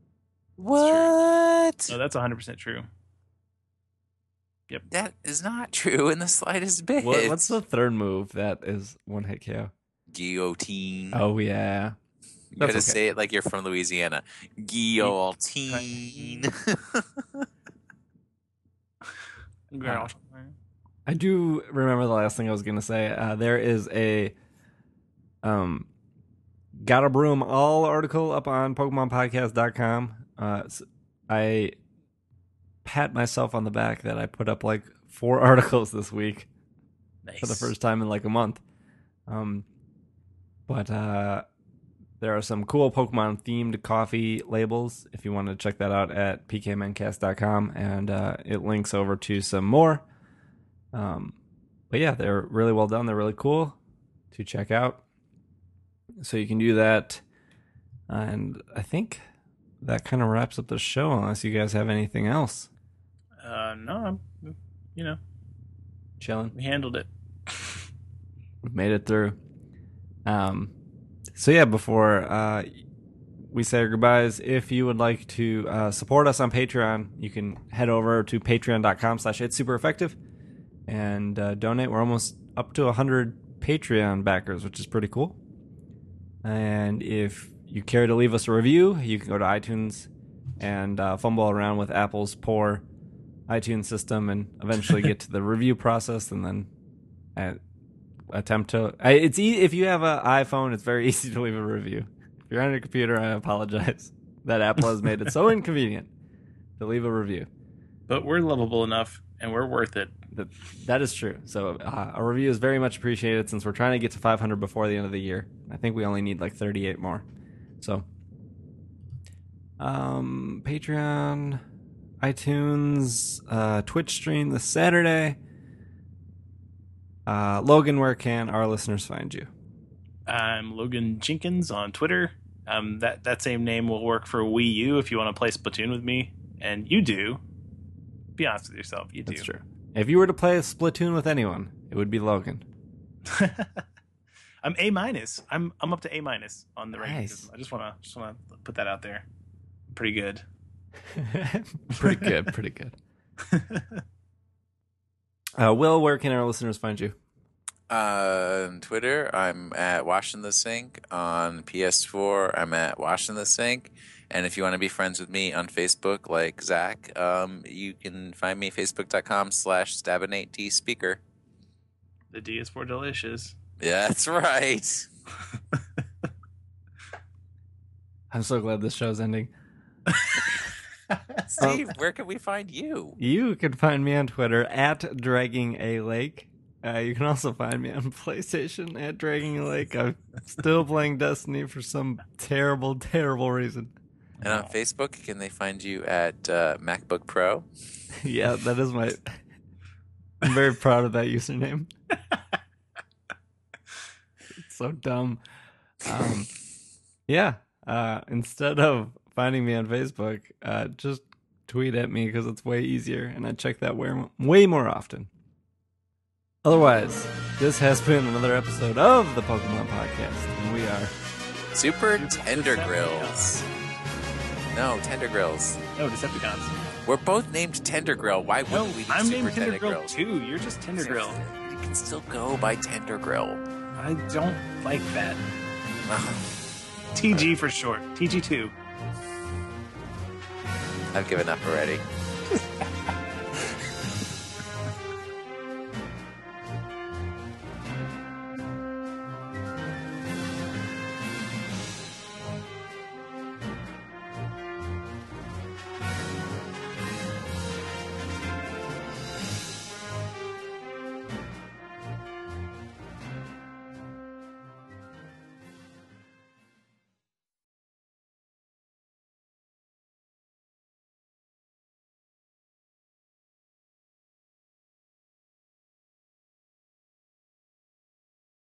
What? No, that's 100% true. Yep. That is not true in the slightest bit. What's the third move that is one-hit KO? Guillotine. Oh, yeah. You gotta say it like you're from Louisiana. Guillotine. I do remember the last thing I was going to say. There is a Gotta Brew 'em All article up on PokemonPodcast.com. I pat myself on the back that I put up like 4 articles this week. Nice. For the first time in like a month. But there are some cool Pokemon themed coffee labels if you want to check that out at pkmncast.com, and it links over to some more. But yeah, they're really well done. They're really cool to check out. So you can do that. And I think that kind of wraps up the show, unless you guys have anything else. No, chilling. We handled it. We've made it through. So yeah, before we say our goodbyes, if you would like to support us on Patreon, you can head over to patreon.com/itssupereffective and donate. We're almost up to 100 Patreon backers, which is pretty cool. And if you care to leave us a review, you can go to iTunes and fumble around with Apple's poor iTunes system and eventually get to the review process, and then attempt to. If you have an iPhone, it's very easy to leave a review. If you're on your computer, I apologize that Apple has made it so inconvenient to leave a review. But we're lovable enough, and we're worth it That is true. So a review is very much appreciated since we're trying to get to 500 before the end of the year. I think we only need like 38 more. So Patreon, iTunes, Twitch stream this Saturday. Logan, where can our listeners find you? I'm Logan Jenkins on Twitter. That same name will work for Wii U if you want to play Splatoon with me. And you do. Be honest with yourself. You do. That's true. If you were to play Splatoon with anyone, it would be Logan. I'm A-. I'm up to A- on the rankings. Nice. I just wanna put that out there. Pretty good. Pretty good. Will, where can our listeners find you? On Twitter, I'm at Washing the Sink. On PS4, I'm at Washing the Sink. And if you want to be friends with me on Facebook, like Zach, you can find me facebook.com/Stabinate-D-Speaker. The D is for delicious. Yeah, that's right. I'm so glad this show's ending. Steve, where can we find you? You can find me on Twitter at DraggingALake. You can also find me on PlayStation at DraggingALake. I'm still playing Destiny for some terrible, terrible reason. And on Facebook, can they find you at MacBook Pro? Yeah, that is my... I'm very proud of that username. It's so dumb. Instead of finding me on Facebook, just tweet at me because it's way easier, and I check that way more often. Otherwise, this has been another episode of the Pokemon Podcast, and we are... Super Tender Grills. No, Tender Grills. No, Decepticons. We're both named Tender Grill. Why wouldn't we be I'm Super named Tender Grill Grills? too. You're just Tender Grill. You can still go by Tender Grill. I don't like that. TG for short. TG2. I've given up already.